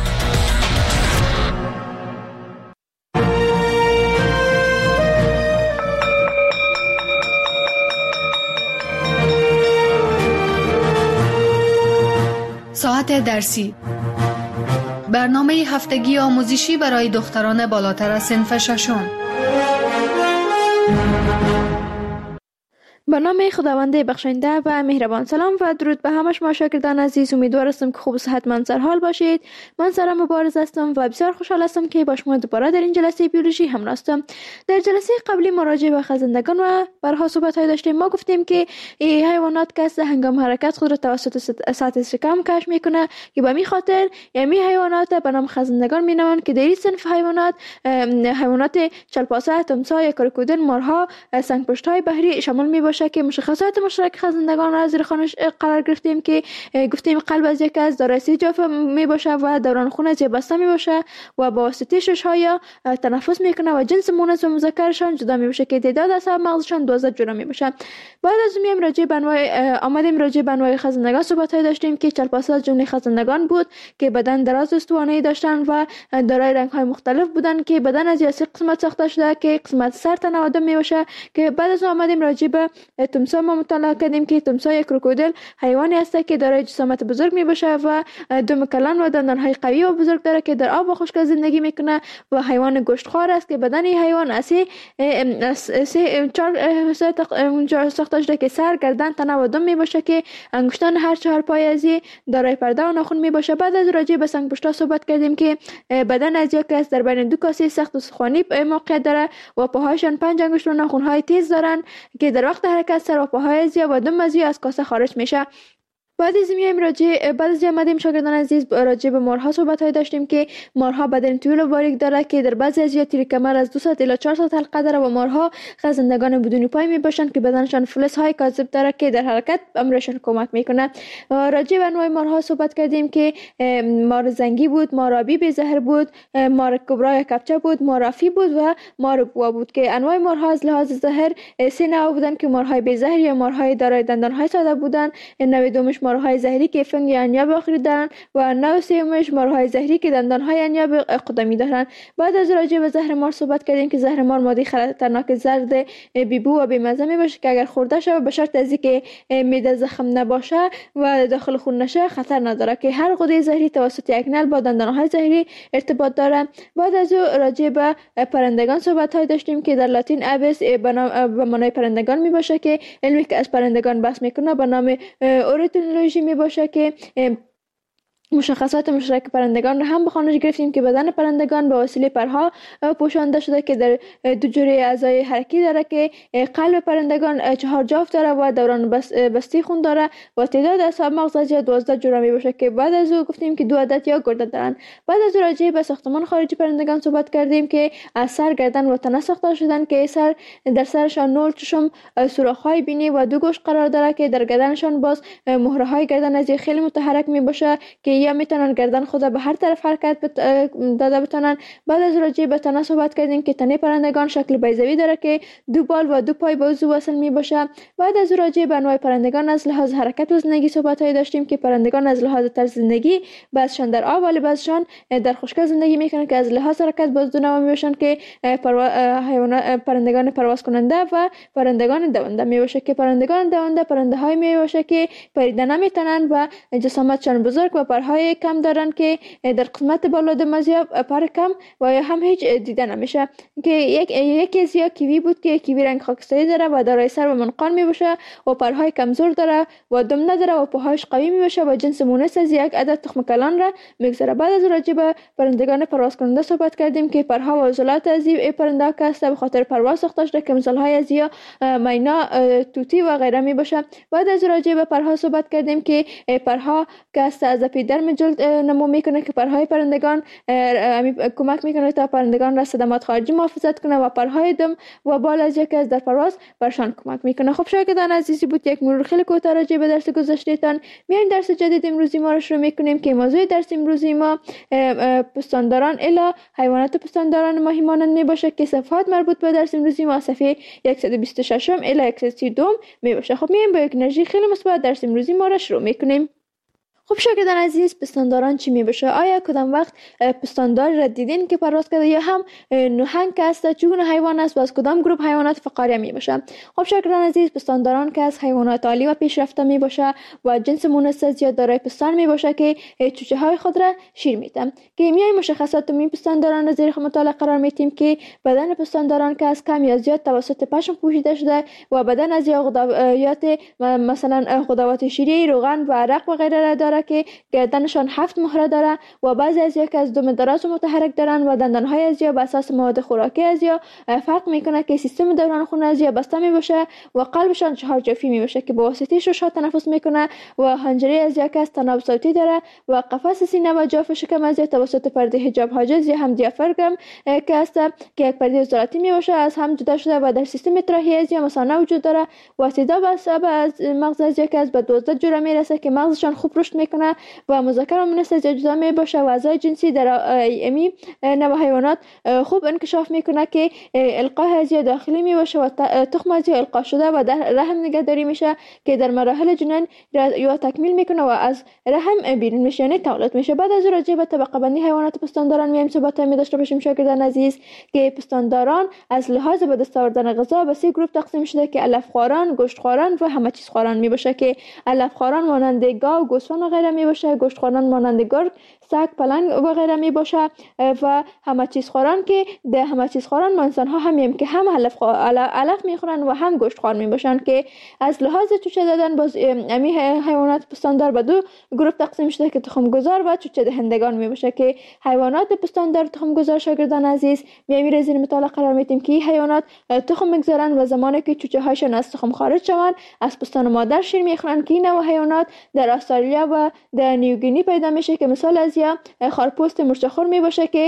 ساعت درسی، برنامه هفتگی آموزشی برای دختران بالاتر از صنف ششم. به نام خداوند بخشنده و مهربان. سلام و درود به همه شما شاگردان عزیز. امیدوار هستم که خوب و صحتمند سر حال باشید. من سارا مبارز هستم و بسیار خوشحال هستم که با شما دوباره در این جلسه بیولوژی همراه هستم. در جلسه قبلی ما راجع به خزندگان و برها صحبت های داشتیم. ما گفتیم که این حیوانات که هنگام حرکت خود را توسط سطح شکم کش میکنه که به می خاطر یعنی حیوانات به نام خزندگان مینامند که در این صنف حیوانات حیوانات چلپاسه، تمساح، کروکودیل، مارها، سنگپشت‌های بحری شامل می باشه که مشخصات مشترک خزندگان را زیر خوانش قرار گرفتیم که گفتیم قلب از یک از دارای سی جاف می باشه و دوران خون از بسته می باشه و با واسطه شش‌ها تنفس میکنه و جنس مؤنث و مذکرشان جدا می باشه که تعداد اعصاب مغزشان دوازده جوره می باشه. بعد از میم راجع به انواع آمدیم راجع به انواع خزندگان صحبت داشتیم که چلپاسه از جمله خزندگان بود که بدن دراز استوانه‌ای داشتن و دارای رنگ‌های مختلف بودن که بدن از یک قسمت ساخته شده که قسمت سر تن آدم می باشه. که بعد از آمدیم راجع به تمساح ما مطالعه کردیم که تمساح یک کروکودیل حیوانی است که دارای جسامت بزرگ می باشه و دم کلان و دندانهای قوی و بزرگ داره که در آب و خشک زندگی میکنه و حیوان گوشتخوار است که بدن این حیوان اسی سه چهار ساخته شده که سر، گردن، تنه و دم می باشه که انگشتان هر چهار پای از دارای پرده و ناخن می باشه. بعد از راجع به سنگپشتا صحبت کردیم که بدن از یک کس در بین دو کاسه سخت و سخوانی موقعیت داره و پاهایشان پنج انگشت و ناخن‌های تیز دارن که در وقت حرکت سر و پاهای زیا و دم از از کاسه خارج میشه. بعد از میایم راجع بعد از آمدیم شاگردان عزیز راجع به مارها صحبت های داشتیم که مارها بدن طویل و باریک داره که در بعضی از تیر کمر از دو ساعت الی چهار ساعت حلقه داره و مارها خزندگان بدون پای می باشند که بدنشان فلس های کاذب داره که در حرکت امرشان کمک میکنه. راجع به انواع مارها صحبت کردیم که مار زنگی بود، مار آبی بی زهر بود، مار کبرا یا کبچه بود، مار افی بود و مار بوا بود که انواع مارها از لحاظ زهر سه نوع بودن که مارهای بی زهر یا مارهای دارای دندان های ساده بودن، نوع دومش مارهای زهری که فنگ یا انیاب آخری دارن و نوع سومش مارهای زهری که دندانهای انیاب قدمی دارن. بعد از راجع به زهر مار صحبت کردیم که زهر مار ماده خطرناک زرد بیبو و بی‌مزه می باشه که اگر خورده شود به شرط از اینکه معده زخم نباشه و داخل خون نشه خطر نداره که هر غده زهری توسط یک نل با دندانهای زهری ارتباط داره. بعد از راجع به پرندگان صحبت های داشتیم که در لاتین ابس به معنای پرندگان می باشه که علمی که از پرندگان بحث میکنه به نام اورنیتولوژی می باشه که مشخصات مشترک پرندگان را هم به خوانش گرفتیم که بدن پرندگان به وسیله پرها پوشانده شده که در دو جوره اعضای حرکی داره که قلب پرندگان چهار جفت داره و دوران بستی خون داره و تعداد اعصاب مغز از دوازده جوره می باشه که بعد از او گفتیم که دو عدد یا گرده دارن. بعد از راجع به ساختمان خارجی پرندگان صحبت کردیم که از سر، گردن و تنه ساخته شدن که سر در سرشان نور، چشم، سوراخ‌های بینی و دو گوش قرار داره که در گردنشان باز مهره‌های گردن از خیلی متحرک می باشه که یا میتونن گردن خود به هر طرف حرکت داده بتونن. بعد از راجع به تنه صحبت کردیم که تنه پرندگان شکل بیضوی داره که دو بال و دو پای به عضو وصل می باشه. بعد از راجع به انواع پرندگان از لحاظ حرکت و زندگی صحبت های داشتیم که پرندگان از لحاظ طرز زندگی بعضشان در آب ولی بعضشان در خشکی زندگی میکنن که از لحاظ حرکت باز دو نوع میباشن که حیوانات پرندگان پرواز کننده و پرندگان دونده میباشه که پرندگان دونده پرنده های میباشه که پریدن نمیتونن و جسامتشان بزرگ و پرهای کم دارن که در قسمت بالا دمازیا پر کم و یا هم هیچ دیده نمیشه که یک یکی از یا کیوی بود که کیوی رنگ خاکستری داره و دارای سر و منقار میباشه و پرهای کمزور داره و دم نداره و پاهاش قوی میباشه و جنس مونس از یک عدد تخم کلان را میگذاره. بعد از راجع به پرندگان پرواز کننده صحبت کردیم که پرها و عضلات از این پرنده که است به خاطر پرواز ساخته شده که مثال های از یا مینا، توتی و غیره میباشه. بعد از راجع به پرها صحبت کردیم که پرها که است از پیدا گرم جلد نمو میکنه که پرهای پرندگان کمک میکنه تا پرندگان را صدمات خارجی محافظت کنه و پرهای دم و بال از یک از در پرواز برشان کمک میکنه. خب شاگردان عزیزی بود یک مرور خیلی کوتاه راجع به درس گذشتهتان. میایم درس جدید امروزی ما رو شروع میکنیم که موضوع درس امروزی ما پستانداران الا حیوانات پستانداران ماهی مانند میباشه که صفحات مربوط به درس امروزی ما صفحه صد و بیست و شش الا صد و سی و دو میباشه. خب میایم با یک انرژی خیلی مثبت درس امروزی ما رو شروع میکنیم. خب شاگردان عزیز، پستانداران چی میباشه؟ آیا کدام وقت پستاندار را دیدین که پرواز کرده یا هم نهنگ است؟ چگونه حیوان است و از کدام گروه حیوانات فقاریه میباشه؟ خب شاگردان عزیز، پستانداران که از حیوانات عالی و پیشرفته میباشه و جنس مونس زیاد دارای پستان میباشه که چوچه های خود را شیر میده. که میای مشخصات می پستانداران زیر مطالعه قرار میتیم که بدن پستانداران که از کم یا زیاد توسط پشم پوشیده شده و بدن از غدوات مثلا غدوات شیری، روغن و عرق و غیره داره که گردنشان هفت مهره داره و بعضی از یک از دم دراز و متحرک دارن و دندانهای از یا به اساس مواد خوراکی از یا فرق میکنه که سیستم دوران خون از یا بسته میباشه و قلبشان چهار جوفی میباشه که به واسطه ششها تنفس میکنه و حنجره از یک از تناب صوتی داره و قفس سینه و جوف شکم از یا توسط پرده حجاب حاجز یا هم دیافراگم که است که یک پرده عضلاتی میباشه از هم جدا شده و در سیستم تراهی از یا مثانه وجود داره و صدا به از مغز از یک از به دوازده جوره میرسه که مغزشان خوب رشد میکنه و مذکر و مؤنث اجزا می باشه و اعضای جنسی در امی نوع حیوانات خوب انکشاف میکنه که القاح از داخلی می باشه و تخم از القاح شده و در رحم نگهداری میشه که در مراحل جنین یا تکمیل میکنه و از رحم بیرون میشه یعنی تولد میشه. بعد از راجع به طبقه بندی حیوانات پستانداران میایم صحبت می داشته باشیم شاگردان عزیز که پستانداران از لحاظ به دست آوردن غذا به سه گروه تقسیم شده که علف خواران، گوشت خواران و همه چیز خواران می باشه که علف خواران مانند گاو، گوسفند و غیره می باشه، گوشت خواران مانند گرگ، سگ، پلنگ و غیره می باشه و همه چیز خواران که ده همه چیز خواران ما انسان ها همیم که هم علف خو... علف میخورن و هم گوشت خوار می باشن که از لحاظ چوچه دادن باز امی حیوانات پستاندار به دو گروه تقسیم شده که تخم گذار و چوچه دهندگان می باشه که حیوانات پستاندار تخم گذار شاگردان عزیز میایم زیر مطالعه قرار میدیم که حیوانات تخم میگذارن و زمانی که چوچه هاشون از تخم خارج شوند از پستان مادر شیر میخورن که این نوع حیوانات در استرالیا و در نیوگینی پیدا میشه که مثال از یا خارپوست مرچخور می باشه که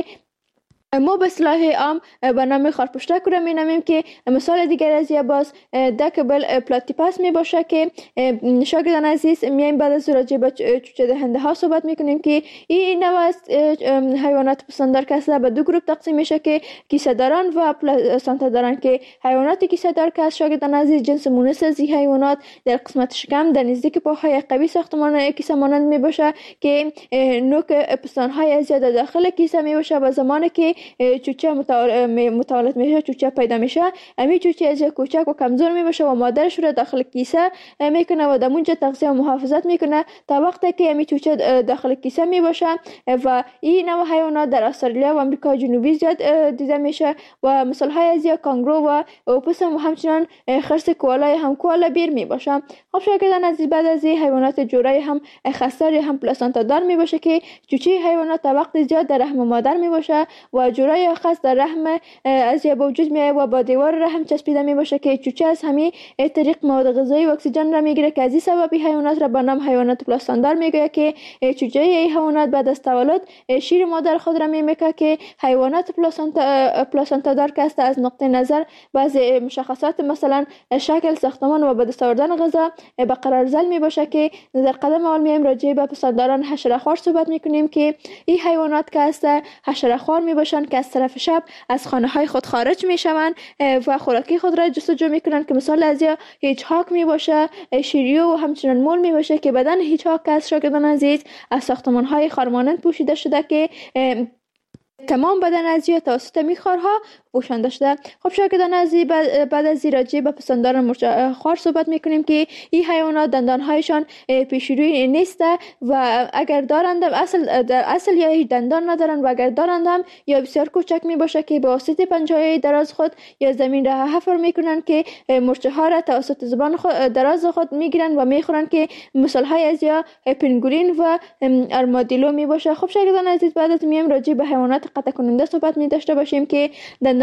ما به اصطلاح عام به نام خارپشتک رو می‌نامیم که مثال دیگر از یا باز دکبل پلاتیپاس می باشه که شاگردان عزیز میایم بعد از راجع به چوچه دهنده ها صحبت میکنیم که این نوع از حیوانات پستاندار که به دو گروه تقسیم میشه که کیسه داران و پلاسانتا دارن که حیوانات کیسه دار که شاگردان عزیز جنس مونس از این حیوانات در قسمت شکم در نزدیک پاهای قوی ساختمان کیسه مانند می باشه که نوک پستان‌های از یا داخل کیسه می باشه و زمانی که چوچه متولد میشه چوچه پیدا میشه امی چوچه از کوچک و کمزور میباشه و مادرش رو داخل کیسه میکنه و در اونجا تغذیه و محافظت میکنه تا وقتی که امی چوچه داخل کیسه میباشه و این نوع حیوانات در استرالیا و امریکا جنوبی زیاد دیده میشه و مثال های از یا کانگرو و اوپوس و همچنان خرس کوالای هم کوالا بیر میباشه. خب شاگردان عزیز بعد از این حیوانات جورای هم خستار یا هم پلاسانتا دار میباشه که چوچه حیوانات تا وقت زیاد در رحم مادر میباشه و جورای خاص در رحم از یا به وجود میاد و با دیوار رحم چسبیده می باشه که چوچه از همین طریق مواد غذایی و اکسیژن را میگیره که از این سبب حیوانات را به نام حیوانات پلاساندار میگه که چوچه ای حیوانات بعد از تولد شیر مادر خود را میمیکه که حیوانات پلاسانتا پلاسانتا دار که است از نقطه نظر بعضی مشخصات مثلا شکل ساختمان و به دست آوردن غذا به قرار زل می باشه که در قدم اول میایم راجع به پستانداران حشره‌خوار صحبت میکنیم که این حیوانات که است حشره‌خوار می باشن که از طرف شب از خانه های خود خارج می شوند و خوراکی خود را جستجو می کنند که مثال از یا هیچ هاک می باشه، شیریو و همچنان مول می باشه که بدن هیچ هاک از شاگردان عزیز از ساختمان های خارمانند پوشیده شده که تمام بدن از یا توسط میخوارها پوشانده شده. خب شاگردان عزیز بعد از راجع به پستانداران مرچخوار صحبت میکنیم که این حیوانات دندانهایشان پیشروی نیست و اگر دارند اصل در اصل یا هیچ دندان ندارند و اگر دارند هم یا بسیار کوچک می باشه که به واسطه پنجه‌های دراز خود یا زمین را حفر میکنند که مرچه ها را توسط زبان خود دراز خود میگیرند و میخورند که مثال های از یا پنگولین و ارمادیلو می باشه. خب شاگردان عزیز بعد از میایم راجع به حیوانات قطع کننده صحبت می داشته باشیم که دندان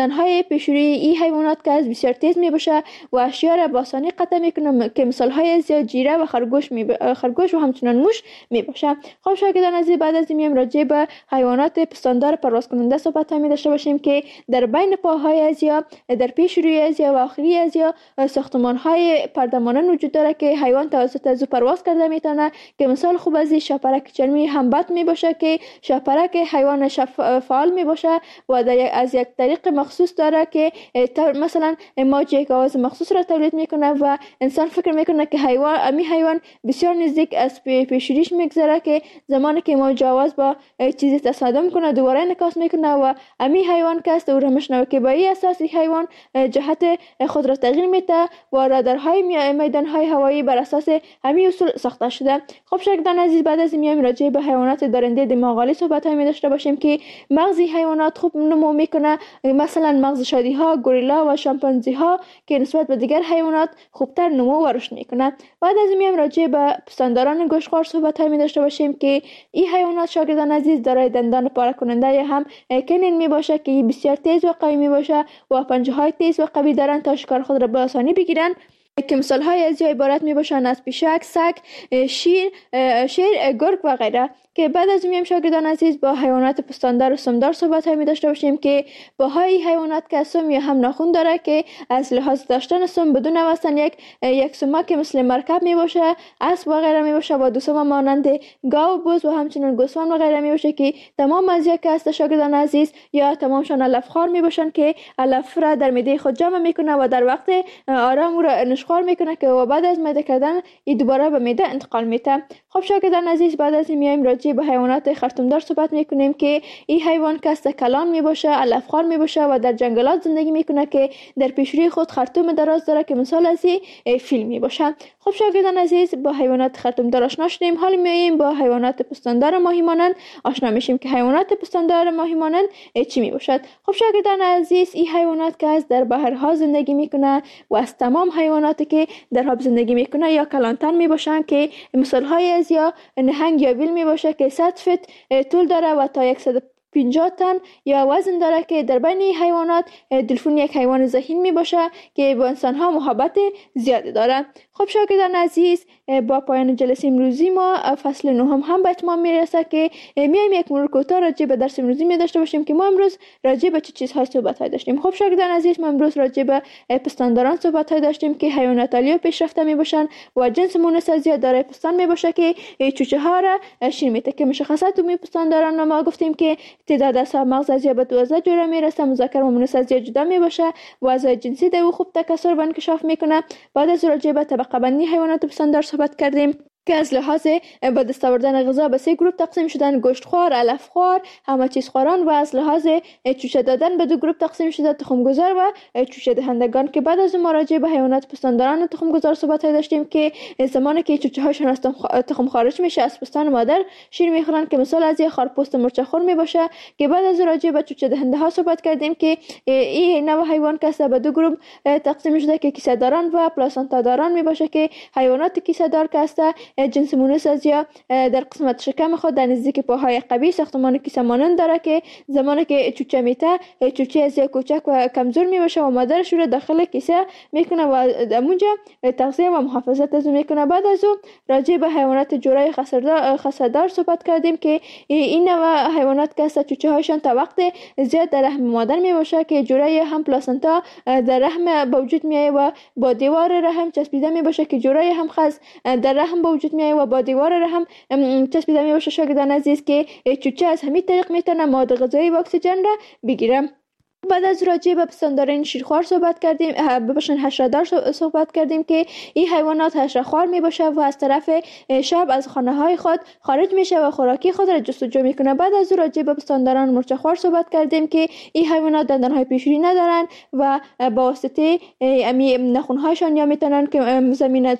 دندانهای پیشروی این حیوانات که از بسیار تیز می باشه و اشیا را با آسانی قطع میکنه که مثال های زیاد جیره و خرگوش می ب... خرگوش و همچنان موش می باشه. خب شاگردان عزیز، بعد از این میایم راجع به حیوانات پستاندار پرواز کننده صحبت می داشته باشیم که در بین پاهای ازیا، در پیش روی ازیا و آخری ازیا ساختمان های پردمانان وجود داره که حیوان توسط از پرواز کرده میتونه که مثال خوب از شاپرک چرمی همبت می باشه که شاپرک حیوان فعال می باشه و در از یک طریق مخصوص داره که مثلا موج یک آواز مخصوص را تولید میکنه و انسان فکر میکنه که حیوان امی حیوان بسیار نزدیک از پیشریش میگذره که زمانی که موج آواز با چیزی تصادم کنه دوباره انعکاس میکنه و امی حیوان که است او را میشنوه که با این اساسی حیوان جهت خود را تغییر میده و رادارهای میدانهای هوایی بر اساس همین اصول ساخته شده. خب شاگردان عزیز، بعد از این میایم راجع به حیوانات دارنده دماغالی صحبت می داشته باشیم که مغز حیوانات خوب نمو میکنه، مثلا مغز شادی ها، گوریلا و شامپانزی ها که نسبت به دیگر حیوانات خوبتر نمو و رشد میکنه. بعد از این میایم راجع به پستانداران گوشتخوار صحبت می داشته باشیم که این حیوانات شاگردان عزیز دارای دندان پاره کننده هم کنین می باشه که بسیار تیز و قوی می باشه و پنجه های تیز و قوی دارن تا شکار خود را به آسانی بگیرن که مثال های از عبارت می باشند از پیشک، سگ، شیر، شیر، گرگ و غیره. که بعد از میام شاگردان عزیز با حیوانات پستاندار و سمدار صحبت های می داشته باشیم که با های حیوانات که سم یا هم ناخون داره که از لحاظ داشتن سم بدون واسطن یک یک سم که مثل مرکب می باشه، اسب و غیره می باشه و دو سم مانند گاو، بز و همچنین گوسفند و غیره می باشه که تمام از یک است شاگردان عزیز یا تمامشان علفخوار می باشن که علف را در معده خود جمع میکنه و در وقت آرام را نشخوار میکنه که و بعد از معده کردن این دوباره به معده انتقال میده. خب شاگردان عزیز، بعد از این میایم راجع به حیوانات خرطومدار صحبت میکنیم که این حیوان کست کلان می باشه، علفخوار می باشه و در جنگلات زندگی میکنه که در پیشروی خود خرطوم دراز داره که مثال از این فیل می باشه. خب شاگردان عزیز، با حیوانات خرطومدار آشنا شدیم، حالا میایم با حیوانات پستاندار ماهی مانند آشنا میشیم که حیوانات پستاندار ماهی مانند چی می باشد. خب شاگردان عزیز، این حیوانات که از در بحرها زندگی میکنه و از تمام حیواناتی که در آب زندگی میکنه یا کلانتر می باشن که مثال های از یا نهنگ یا ویل می باشه که صد فت طول داره و تا صد و پنجاه تن یا وزن داره که در بین حیوانات دلفین یک حیوان ذهین می باشه که با انسان ها محبت زیاده داره. خب شاگردان عزیز، با پایان جلسه امروزی ما فصل نهم هم به اتمام میرسه که میایم یک مرور کوتاه راجع به درس امروزی می داشته باشیم که ما امروز راجع به چه چیزهای صحبت های داشتیم. خب شاگردان عزیز، ما امروز راجع به پستانداران صحبت های داشتیم که حیوانات عالی و پیشرفته می باشن و جنس مونس از زیاد داره پستان می باشه که چوچه ها را شیر میده که مشخصات عمومی پستانداران ما گفتیم که تعداد اعصاب مغز از به دوازده جوره میرسه، مذکر و مؤنث از جدا می باشه و اعضای جنسی در او خوب تکثر و انکشاف میکنه. بعد از راجع به طبقه بندی حیوانات پستاندار صحبت کردیم که از لحاظ به دست آوردن غذا به سه گروه تقسیم شدن: گوشتخوار، علفخوار، همه چیز خواران و از لحاظ چوچه دادن به دو گروه تقسیم شده: تخمگذار و چوچه دهندگان. که بعد از مراجعه به حیوانات پستانداران و تخمگذار صحبت داشتیم که زمانی که چوچه هاشون از تخم خارج میشه از پستان مادر شیر میخورن که مثال از خارپوست مرچخور می باشه. که بعد از راجعه به چوچه دهنده ها صحبت کردیم که این نوع حیوان که به دو گروه تقسیم شده که کیسه داران و پلاسنتا داران می باشه که حیوانات کیسه دار که جنس مونس از یا در قسمت شکم خود در نزدیک پاهای قوی ساختمان کیسه مانند داره که زمانی که چوچه میته چوچه از کوچک و کمزور می باشه و مادرش رو داخل کیسه میکنه و اونجا تغذیه و محافظت از میکنه. بعد از اون راجع به حیوانات جورای خسردار صحبت کردیم که این نوع حیوانات که چوچه هاشون تا وقت زیاد در رحم مادر می باشه که جورای هم پلاسنتا در رحم به وجود میایه و با دیوار رحم چسبیده می باشه که جورای هم خز در رحم به وجود میایه و با دیوار رحم چسبیده می باشه. شاگردان عزیز، که چوچه از همین طریق میتونه مواد غذایی و اکسیژن را بگیره. بعد از راجع به پستانداران شیرخوار صحبت کردیم، ببخشید حشره‌دار صحبت کردیم که این حیوانات حشره‌خوار می باشه و از طرف شب از خانه های خود خارج میشه و خوراکی خود را جستجو میکنه. بعد از راجع به پستانداران مرچخوار صحبت کردیم که این حیوانات دندانهای پیشروی ندارن و با واسطه امی نخونهایشان یا میتونن که زمین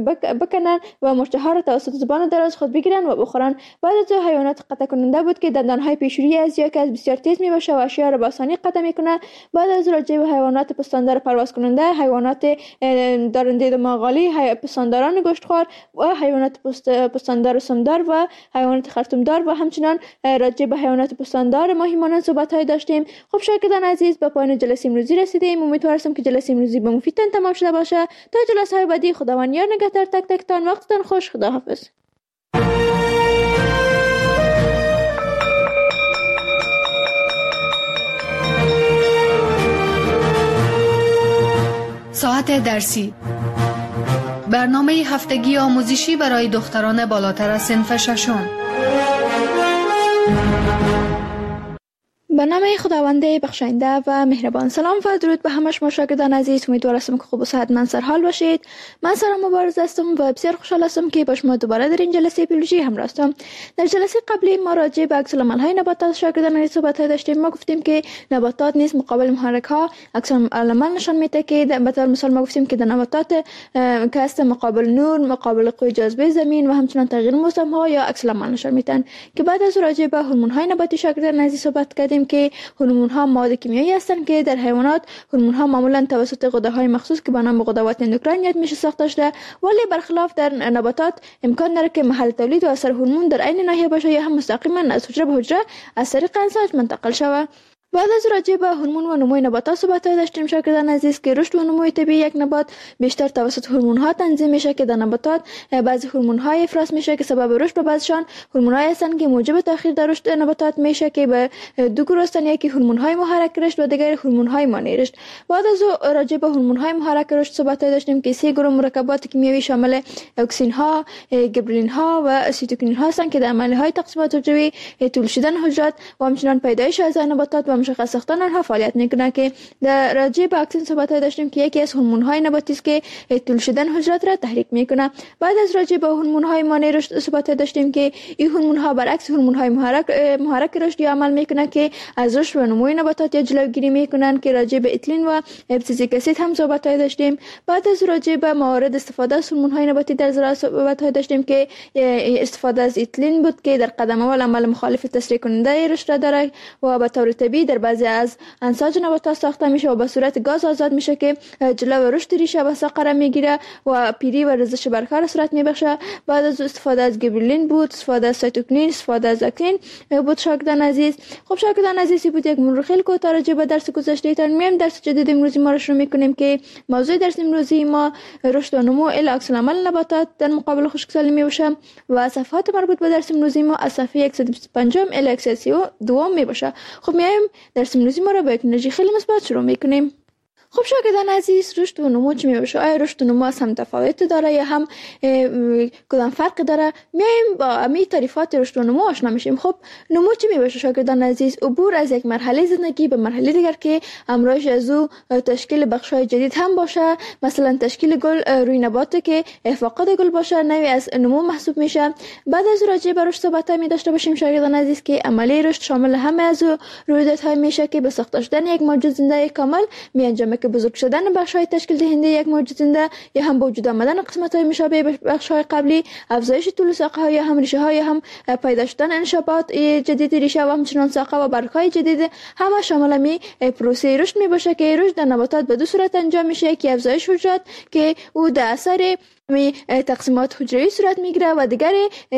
بکنن و مرچه ها را توسط زبان دراز خود بگیرن و بخورن. بعد از حیوانات قطع کننده بود که دندانهای پیشروی از یا که از بسیار تیز می باشه و اشیاء را با آسانی قطع میکنه. بعد از راجع به حیوانات پستاندار پرواز کننده، حیوانات دارنده دماغالی، پستانداران گوشتخوار و حیوانات پستاندار سمدار و حیوانات خرطومدار و همچنان راجع به حیوانات پستاندار ماهی مانند صحبت‌های داشتیم. خب شاگردان عزیز، به پایان جلسه امروزی رسیدیم. امیدوارم که جلسه امروزی به مفیدتان تمام شده باشه. تا جلسه های بعدی خداوند یار نگهدار تک تک تان. وقتتان خوش. خداحافظ. ساعت درسی، برنامه هفتگی آموزشی برای دختران بالاتر از صنف ششم. به نام خداوند بخشاینده و مهربان. سلام و درود به همه شما شاگردان عزیز. امیدوارم که خوب و صحتمند سرحال باشید. من سارا مبارز هستم و بسیار خوشحال هستم که با شما دوباره در این جلسه بیولوژی همراه هستم. در جلسه قبلی ما راجع به عکس‌العمل‌های نباتات شاگردان عزیز صحبت داشتیم. ما گفتیم که نباتات نیز مقابل محرک‌ها عکس‌العمل نشان میده که به طور مثال ما گفتیم که در نباتات که است مقابل نور، مقابل قوه جاذبه زمین و همچنین تغییر موسم‌ها یا عکس‌العمل نشان میدن. که بعد از راجع به هورمون‌های نباتی شاگردان عزیز صحبت کردیم که هورمون ها مواد کیمیایی هستند که در حیوانات هورمون ها معمولا توسط غده های مخصوص که به نام غدوات اندوکراین یاد میشه ساخته شده، ولی برخلاف در نباتات امکان داره که محل تولید و اثر هورمون در عین ناحیه باشه یا هم مستقیما از حجره به حجره از طریق انساج منتقل شود. بعد از راجع به هورمون و نموی نباتات صحبت داشتیم شاگردان عزیز که رشد و نموی طبیعی یک نبات بیشتر توسط هورمون ها تنظیم میشه که در نباتات بعضی هورمون های افراز میشه که سبب رشد و بعضشان هورمون های هستند که موجب تاخیر در رشد نباتات میشه که به دو گروه هستند، یکی هورمون های محرک رشد و دیگر هورمون های مانع رشد. بعد از راجع به هورمون های محرک رشد صحبت داشتیم که سه گروه مرکبات کیمیایی شامل اکسین ها، گبرلین ها و سیتوکینین ها هستند که در عملیه های تقسیمات حجروی، طول شدن حجرات و همچنین پیدایش اعضای نباتات و مشخص ساختن آنها فعالیت میکنه. که در راجع به اکسین صحبت داشتیم که یکی از هورمون های نباتی است که طول شدن حجرات را تحریک میکنه. بعد از راجع به هورمون های مانع رشد صحبت داشتیم که این هورمون ها برعکس هورمون های محرک محرک رشد عمل میکنه که از رشد و نموی نباتات جلوگیری میکنن که راجع به اتیلین و ابسیزیک اسید هم صحبت داشتیم. بعد از راجع به موارد استفاده از هورمون های نباتی در زراعت صحبت داشتیم که استفاده از اتیلین بود که در قدم اول عمل مخالف تسریع کننده رشد را داره و به طور طبیعی در بعضی از انساج نباتات ساخته میشه و به صورت گاز آزاد میشه که جلو رشد ریشه و ساقه میگیره و پیری و ریزش برگها را صورت میبخشه. بعد از استفاده از گبرلین بود، استفاده از سایتوکینین، استفاده از اکتین بود شاگردان عزیز. خب شاگردان عزیز بود یک مرور خیلی کوتاه راجع به درس گذشته تان میایم. درس جدید امروزی ما رو شروع میکنیم که موضوع درس امروزی ما رشد و نمو الی عکس‌العمل نباتات در مقابل خشکسالی میباشه و صفحات مربوط به درس امروزی ما از صفحه صد و بیست و پنج الی صد و دو میباشه. خب میایم درس امروزی ما رو با یک انرژی خیلی مثبت شروع میکنیم. خب شاگردان عزیز، رشد و نمو چی میشه؟ آیا رشد و نمو هم تفاوت داره یا هم کدام فرق داره؟ میایم با امی تعریفات رشد و نمو آشنا میشیم. خب نمو چی میشه شاگردان عزیز؟ عبور از یک مرحله زندگی به مرحله دیگر که همراهش از او تشکیل بخش‌های جدید هم باشه. مثلا تشکیل گل روی نبات که فاقد گل باشه نوعی از نمو محسوب میشه. بعد از راجع به رشد صحبت می داشته باشیم شاگردان عزیز که عملی رشد شامل همه از رویدادهای میشه که به ساخته شدن یک موجود زنده کامل می انجامه که بزرگ شدن بخش‌های تشکیل دهنده یک موجود زنده یا هم به وجود آمدن قسمت‌های مشابه بخش‌های قبلی، افزایش طول ساقه‌ها یا هم ریشه‌ها یا هم پیدا شدن انشابات جدید ریشه و همچنین ساقه و برگ‌های جدید، همه شامل می پروسه رشد میباشه که رشد در نباتات به دو صورت انجام میشه که افزایش حجرات که او در اثر می تقسیمات حجروی صورت میگیره و دیگر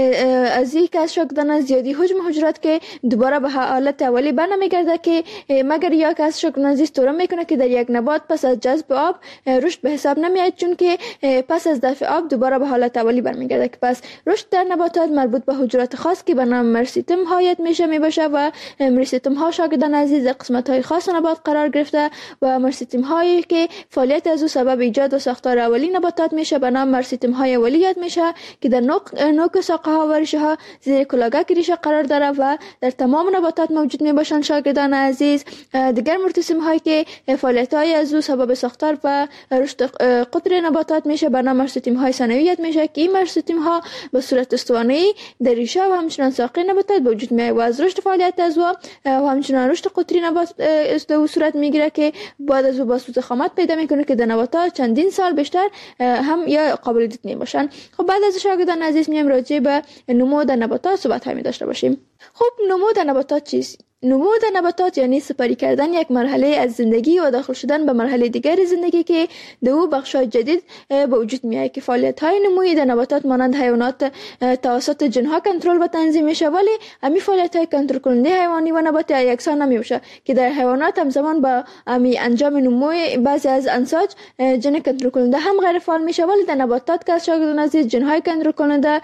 از یک از شاگردان زیادی حجم حجرات که دوباره به حالت اولی برنمیگرده که مگر یک از شاگردان زیست طور میکنه که در یک نبات پس از جذب آب رشد به حساب نمیاد، چون که پس از دفع آب دوباره به حالت اولی برمیگرده. که پس رشد در نباتات مربوط به حجرات خاص که به نام مرسیتم هایت میشه میباشه و مرسیتم ها شاگردان عزیز قسمت های خاص نبات قرار گرفته و مرسیتم هایی که فعالیت از او سبب ایجاد و ساختار اولی نباتات میشه به نام مرسیتم های اولی یاد میشه که در نوک نوک ساقه ها و ریشه ها زیر کلاگک ریشه قرار داره و در تمام نباتات موجود میباشن شاگردان عزیز. دیگر مرتسم هایی که فعالیت های از او سبب ساختار و رشد قطر نباتات میشه به نام مرسیتم های ثانوی یاد میشه که این مرسیتم ها به صورت استوانه‌ای در ریشه و همچنین ساقه نباتات به وجود میاد و از رشد فعالیت از او و همچنین رشد قطری نبات در صورت میگیره که بعد از او با سوز خامات پیدا میکنه که در نباتات چندین سال بیشتر هم یا قابل دید نمیباشن. خب بعد از شاگردان عزیز میایم راجع به نمو در نباتات صحبت هایی داشته باشیم. خب نمو در نباتات چیست؟ نمو در نباتات یعنی سپری کردن یک مرحله از زندگی و داخل شدن به مرحله دیگر زندگی که در او بخش‌های جدید به وجود میاد که فعالیت‌های نمویی در نباتات مانند حیوانات توسط جن‌ها کنترل و تنظیم میشه، ولی همین فعالیت‌های کنترل کننده حیوانی و نباتی یکسان نمیشه که در حیوانات همزمان با همین انجام نموی بعضی از انساج جن کنترل کننده هم غیر فعال میشه، ولی در نباتات که از شاگردان عزیز جن‌های کنترل کننده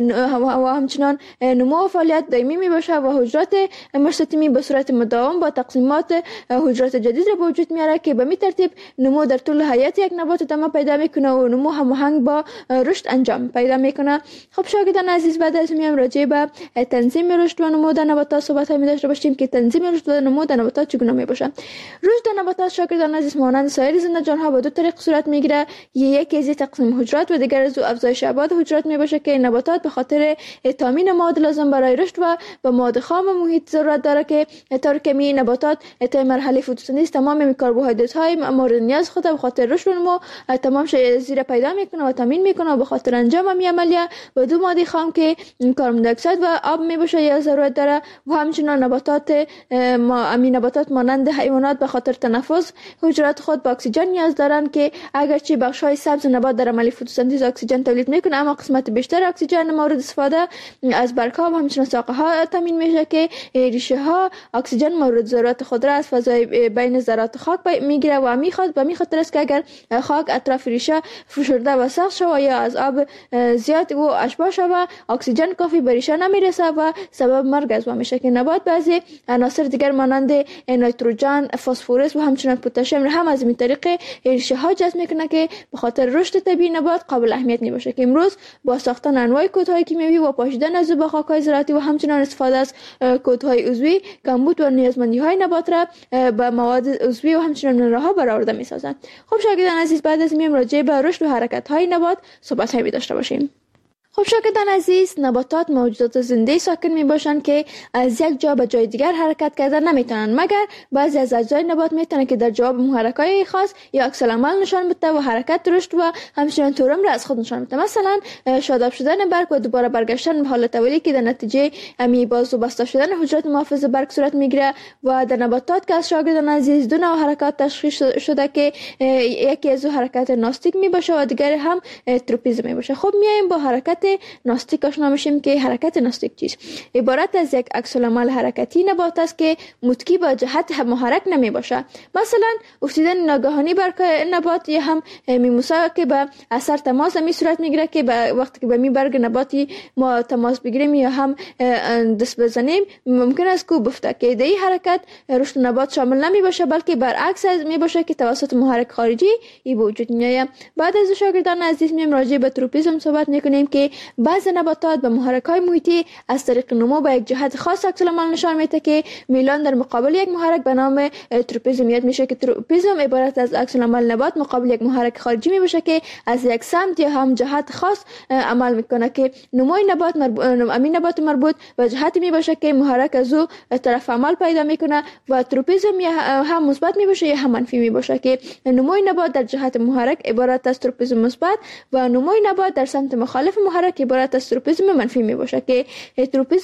و همچنان نمو و فعالیت دائمی میباشه و حجرات مستطیمی به صورت مداوم با تقسیمات حجرات جدید را به وجود میاره که به می ترتیب نمو در طول حیات یک نبات ادامه پیدا میکنه و نمو هماهنگ با رشد انجام پیدا میکنه. خب شاگردان عزیز، بعد از میام راجع به تنظیم رشد و نمو در نباتات صحبت می داشته باشیم که تنظیم رشد و نمو در نباتات چگونه می باشه. رشد در نباتات شاگردان عزیز مانند سایر زنده جان ها به دو طریق صورت میگیره، یکی از تقسیم حجرات و دیگر از افزایش ابعاد حجرات می باشه که نباتات به خاطر تامین مواد لازم برای رشد و به مواد خام محیط ضرورت داره که طور که می نباتات تا مرحله فتوسنتز تمام کربوهیدرات های مورد نیاز خود به خاطر رشد و نمو تمام زیر پیدا میکنه و تامین میکنه و به خاطر انجام همین عملیه به دو ماده خام که کربن دی اکساید و آب می باشه یا ضرورت داره. و همچنین نباتات ما همین نباتات مانند حیوانات به خاطر تنفس حجرات خود با اکسیژن نیاز دارن که اگرچه بخش های سبز نبات در عمل فتوسنتز اکسیژن تولید میکنه، اما قسمت بیشتر اکسیژن مورد استفاده از برگ ها و همچنین ساقه ها تامین میشه که ریشه ها اکسیژن مورد ضرورت خود را از فضای بین ذرات خاک میگیره و میخواد و میخاطر است که اگر خاک اطراف ریشه فشرده و سخت شود یا از آب زیاد و اشباح شود، اکسیژن کافی به ریشه نمیرسه و سبب مرگ از میشه که نبات بعضی عناصر دیگر مانند نیتروژن، فسفرس و همچنین پتاسیم هم از این طریق ریشه ها جذب میکنه که به خاطر رشد طبیعی نبات قابل اهمیت میباشه که امروز با ساختن انواع کودهای کیمیایی و پاشیدن از به خاک‌های زراعتی و همچنین استفاده از کودهای عضوی کمبود و نیازمندی های نبات را به مواد عضوی و همچنین منرال‌ها برآورده می‌سازند. خب شاگردان عزیز، بعد از میم راجع به رشد و حرکت های نبات صحبت هایی داشته باشیم. خب شاگردان عزیز، نباتات موجودات زنده ساکن می باشند که از یک جا به جای دیگر حرکت کردن نمیتونن، مگر بعضی از اجزای نبات میتونن که در جواب محرک‌های خاص یا عکس العمل نشان بده و حرکت رشد و همچنین تورم را از خود نشان بده. مثلا شاداب شدن برگ و دوباره برگشتن به حالت اولی که در نتیجه امی باز و بسته شدن حجرات محافظ برگ صورت میگیره. و در نباتات که از شاگردان عزیز دو نوع حرکات تشخیص شده که یکی از حرکت ناستیک می باشه و دیگر هم تروپیزم می باشه. خب میایم با حرکت ناستیک آشنا میشیم که حرکت ناستیک چیست؟ عبارت از یک عکس العمل حرکتی نبات است که متکی با جهت محرک نمی باشه. مثلا افتیدن ناگهانی بر نبات یا هم میموسا که به اثر تماس می صورت میگیره که به وقتی که به می برگ نباتی ما تماس بگیریم یا هم دست بزنیم ممکن است که بفته که در این حرکت رشد نبات شامل نمی باشه، بلکه برعکس می باشه که توسط محرک خارجی ای به وجود میاد. بعد از شاگردان عزیز میم راجع به تروپیزم صحبت میکنیم که بعض نباتات به محرک‌های محیطی از طریق نمو به یک جهت خاص عکس العمل نشان میده که میلان در مقابل یک محرک به نام تروپیزم یاد میشه که تروپیزم عبارت از عکس العمل نبات مقابل یک محرک خارجی میباشه که از یک سمت یا هم جهت خاص عمل میکنه که نموی نبات مربوط امین نبات مربوط به جهت میباشه که محرک از او طرف عمل پیدا میکنه و تروپیزم یا هم مثبت میباشه یا هم منفی میباشه که نموی نبات در جهت محرک عبارت از تروپیزم مثبت و نموی نبات در سمت مخالف محرک عبارت از تروپیزم منفی می باشه که تروپیزم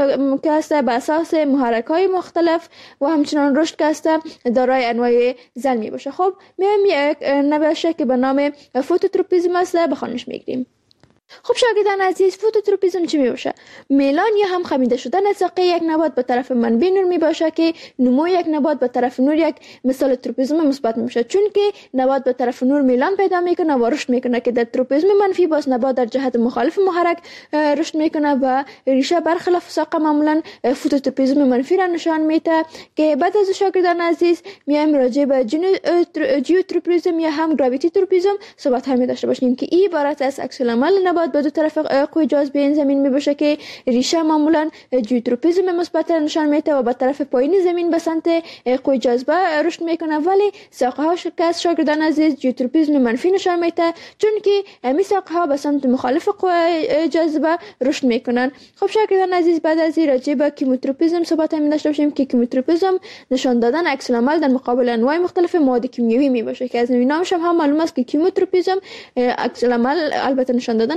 که است به اساس محرک های مختلف و همچنان رشد که است دارای انواع زن می باشه. خب میایم یک نوشه که به نام فوتوتروپیزم است بخوانش میگیریم. خب شاگردان عزیز، فوتوتروپیزم چی می باشه؟ میلان یا هم خمیده شدن ساقه یک نبات به طرف منبع نور می باشه که نمو یک نبات به طرف نور یک مثال تروپیزم مثبت می باشه، چون که نبات به طرف نور میلان پیدا میکنه و رشد میکنه که در تروپیزم منفی باز نبات در جهت مخالف محرک رشد میکنه و ریشه برخلاف ساقه معمولا فوتوتروپیزم منفی را نشان میده. که بعد از شاگردان عزیز میایم راجع به جیوتروپیزم یا هم گراویتی تروپیزم صحبت همی داشته باشیم که این عبارت از عکس العمل نبات به دو طرف قوی جاذبه این زمین می باشه که ریشه معمولا جیوتروپیزم مثبت نشان میده و به طرف پایین زمین به سمت قوی جاذبه رشد میکنه، ولی ساقه ها که از شاگردان عزیز جیوتروپیزم منفی نشان میده چون که همین ساقه ها به سمت مخالف قوی جاذبه رشد میکنن. خب شاگردان عزیز، بعد از این راجع به کیموتروپیزم صحبت می داشته باشیم که کیموتروپیزم نشان دادن عکس العمل در مقابل انواع مختلف مواد کیمیایی می باشه که از نامش هم معلوم است که کیموتروپیزم عکس العمل البته نشان دادن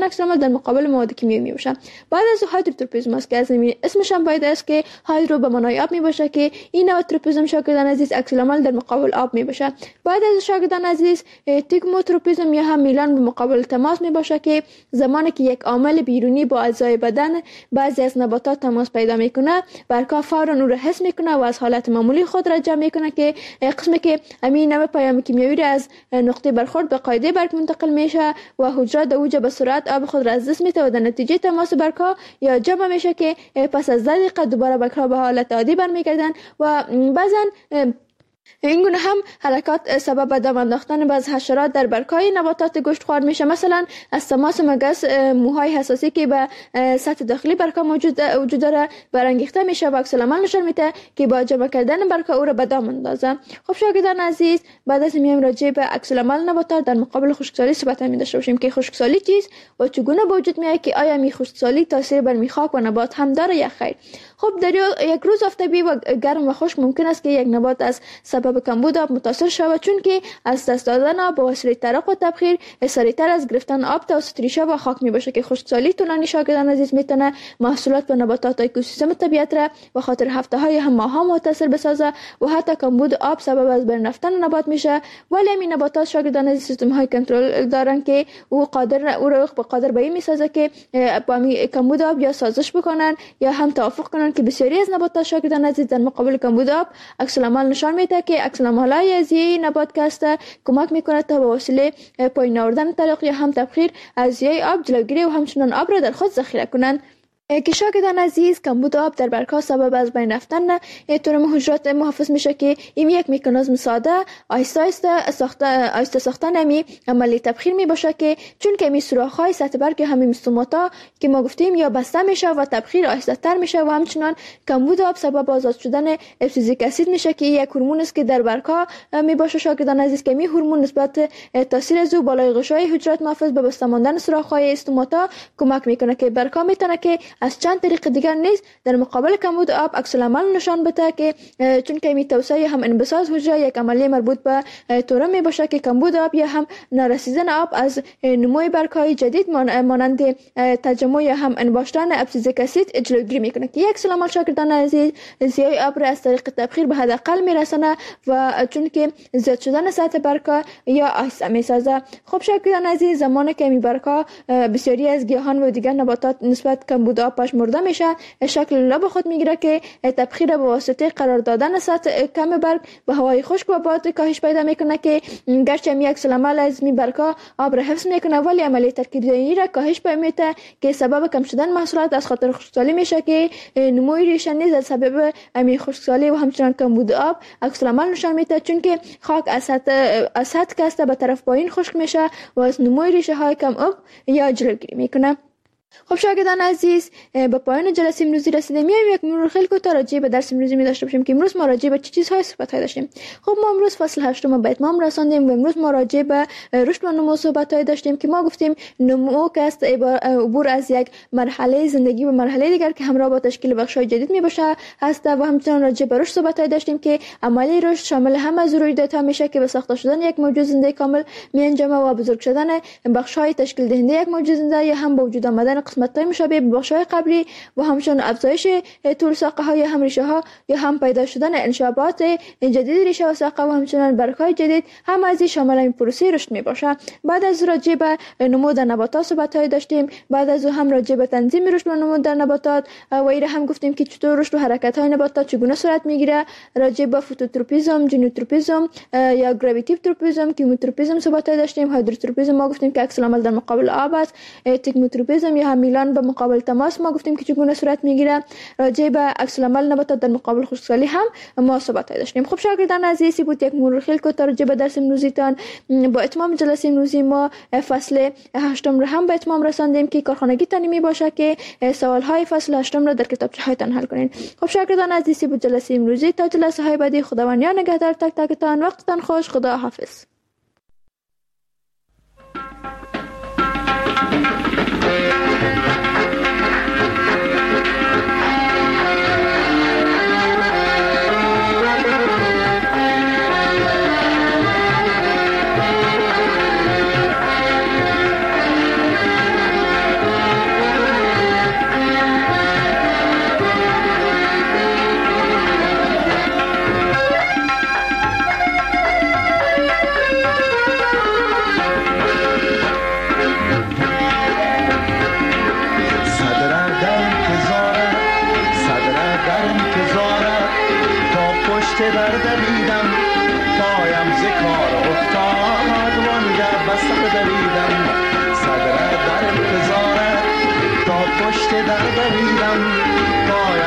عکس العمل در مقابل مواد کیمیایی می باشه. بعد از هایدروتروپیسم است که از اسمش هم باید است که هایدرو به معنای آب می باشه که این نوع تروپیسم شاگردان عزیز عکس العمل در مقابل آب می باشه. بعد از شاگردان عزیز تیگموتروپیسم یا هم میلان به مقابل تماس می باشه که زمانی که یک عامل بیرونی با اجزای بدن بعضی از نباتات تماس پیدا میکنه، برگها فورا اون را حس میکنه و از حالت معمولی خود را جمع میکنه که قسمی که امین نوع پیام کیمیایی را از نقطه برخورد به قاعده برگ منتقل میشه و حجرات در اوج به سرعت آب خود را از دست میده و در نتیجه تماس برگها یا جمع میشه که پس از ده دقیقه دوباره برگها به حالت عادی برمیگردن و بعضا این گونه هم حرکات سبب به دم انداختن بعض حشرات در برگ‌های نباتات گوشتخوار میشه. مثلا از تماس مگس موهای حساسی که به سطح داخلی برگ‌ها موجود وجود داره برانگیخته میشه و عکس العمل نشون میده که با جمع کردن برگ‌ها او را به دم اندازه. خب شاگردان عزیز، بعد از میایم راجع به عکس العمل نباتات در مقابل خشکسالی صحبت می داشته باشیم که خشکسالی چیست و چگونه به وجود میاد، که آیا می خشکسالی تاثیر بر میخک و نبات هم داره یا خیر. خب در یک روز آفتابی و گرم و خشک ممکن است که یک نبات از سبب کمبود آب متاثر شود، چون که از دست دادن آب به وسیله ترق و تبخیر سریعتر از گرفتن آب توسط ریشه و خاک می باشه که خشکسالی طولانی شاگردان عزیز میتونه محصولات و نباتات اکوسیستم طبیعت را به خاطر هفته های هم ماه ها متاثر بسازه و حتی کمبود آب سبب از بین رفتن نبات میشه. ولی این نباتات شاگردان عزیز سیستم های کنترل دارن که او قادر او را به قادر به این میسازه که با کمبود آب یا سازش بکنن یا هم توافق کنن که بسیاری از نباتات شاگردان عزیز در مقابل کمبود آب عکس العمل نشان میده که عکس العمل‌های از این نبات کاسته کمک میکنه تا به وسیله پایین آوردن طریق یا هم تبخیر از یای آب جلوگیری و همچنان آب را در خود ذخیره کنند. که شاگردان عزیز کمبود آب در برگ‌ها سبب از بین رفتن تورم حجرات محافظ میشه که این یک مکانیزم ساده آهسته آهسته ساخته آهسته ساختن می عملی تبخیر می باشه که چون که می سوراخ‌های سطح برگ همین مستوماتا که ما گفتیم یا بسته میشه و تبخیر آهسته تر میشه و همچنان کمبود آب سبب آزاد شدن ابسیزیک اسید میشه که یک هورمون است که در برگ‌ها می باشه شاگردان عزیز که می هورمون نسبت تاثیر از او بالای غشای حجرات محافظ به بسته ماندن سوراخ‌های استوماتا کمک میکنه که برگ‌ها میتونه که از چند طریق دیگر نیز در مقابل کمبود آب عکس العمل نشان بده که چون که می توسعه هم انبساط حجره یک عملیه مربوط به تورم می باشه که کمبود آب یا هم نارسیدن آب از نموی برگ‌های جدید مانند تجمع یا هم انباشتن ابسیزیک اسید جلوگیری میکنه که یک عکس العمل شاگردان عزیز زیای آب را از طریق تبخیر به حداقل میرسانه و چون که زیاد شدن سطح برگ‌ها یا آهسته میسازه. خب شاگردان عزیز، زمانی که می برگ‌ها بسیاری از گیاهان و دیگر نباتات نسبت کمبود آب مرده میشه شکل لب خود میگیره که تبخیر به واسطه قرار دادن سطح کم برگ به هوای خشک و باد کاهش پیدا میکنه که گرچه می عکس العمل از می برگ‌ها آب را حفظ میکنه ولی عملیه ترکیب زایی را کاهش پیدا میده که سبب کم شدن محصولات از خاطر خشکسالی میشه که نموی ریشه نیز از سبب امی خشکسالی و همچنان کمبود آب عکس العمل نشان میده، چون که خاک از سطح از سطح کاسته به طرف پایین خشک میشه و از نموی ریشه های کم آب یا جلوگیری میکنه. خب شاگردان عزیز، به پایان جلسه امروزی رسیدیم. میایم یک مرور خیلی کوتاه راجع به درس امروزی می داشته باشیم که امروز ما راجع به چه چیزهای صحبت داشتیم. خب ما امروز فصل هشتم به اتمام رساندیم و امروز ما راجع به رشد و نمو صحبت داشتیم که ما گفتیم نمو که است عبور از یک مرحله زندگی به مرحله دیگر که همراه با تشکیل بخش‌های جدید می باشه هست و همچنین راجع به رشد صحبت داشتیم که عملی رشد شامل همه ضروریات میشه که به ساخته شدن یک موجود زنده کامل می انجامه و بزرگ شدن بخش‌های تشکیل دهنده یک موجود زنده یا هم به وجود آمدن قسمت‌های مشابه به بخش‌های قبلی و همچنین افزایش طول ساقه‌های هم ریشه‌ها یا هم پیدا شدن انشابات جدید ریشه و ساقه و همچنین برگ‌های جدید هم از شامل این پروسه رشد می‌باشه. بعد از راجع به نمو در نباتات صحبت‌های داشتیم. بعد از او هم راجع به تنظیم رشد و نمو در نباتات و ایره هم گفتیم که چطور رشد و حرکت‌های نباتات چگونه صورت می‌گیره. راجع به فوتوتروپیسم، جینوتروپیسم یا گراویتیو تروپیسم، کیموتروپیسم صحبت‌های داشتیم. هایدروتروپیسم ما گفتیم که عکس العمل در مقابل آب است. تیگموتروپیسم یا هم میلان به مقابل تماس ما گفتیم که چگونه صورت میگیره. راجع به عکس العمل نباتات در مقابل خشکسالی هم ما صحبت داشتیم. خب شاگردان عزیزی بود یک مرور خیلی کوتاه راجع به درس امروزیتان. با اتمام جلسه امروزی ما فصل هشتم را هم به اتمام رساندیم که کارخانگی تانی می باشه که سوال های فصل هشتم را در کتابچه هایتان حل کنین. خب شاگردان عزیزی بود جلسه امروزی. تا جلسه های بعدی خداوند نگهدار تک تکتان. وقتتان خوش. خدا حافظ. در دویدم پایم ز کار افتاد وانگه بسر دویدم صدر در انتظارت تا پشت در دویدم پایم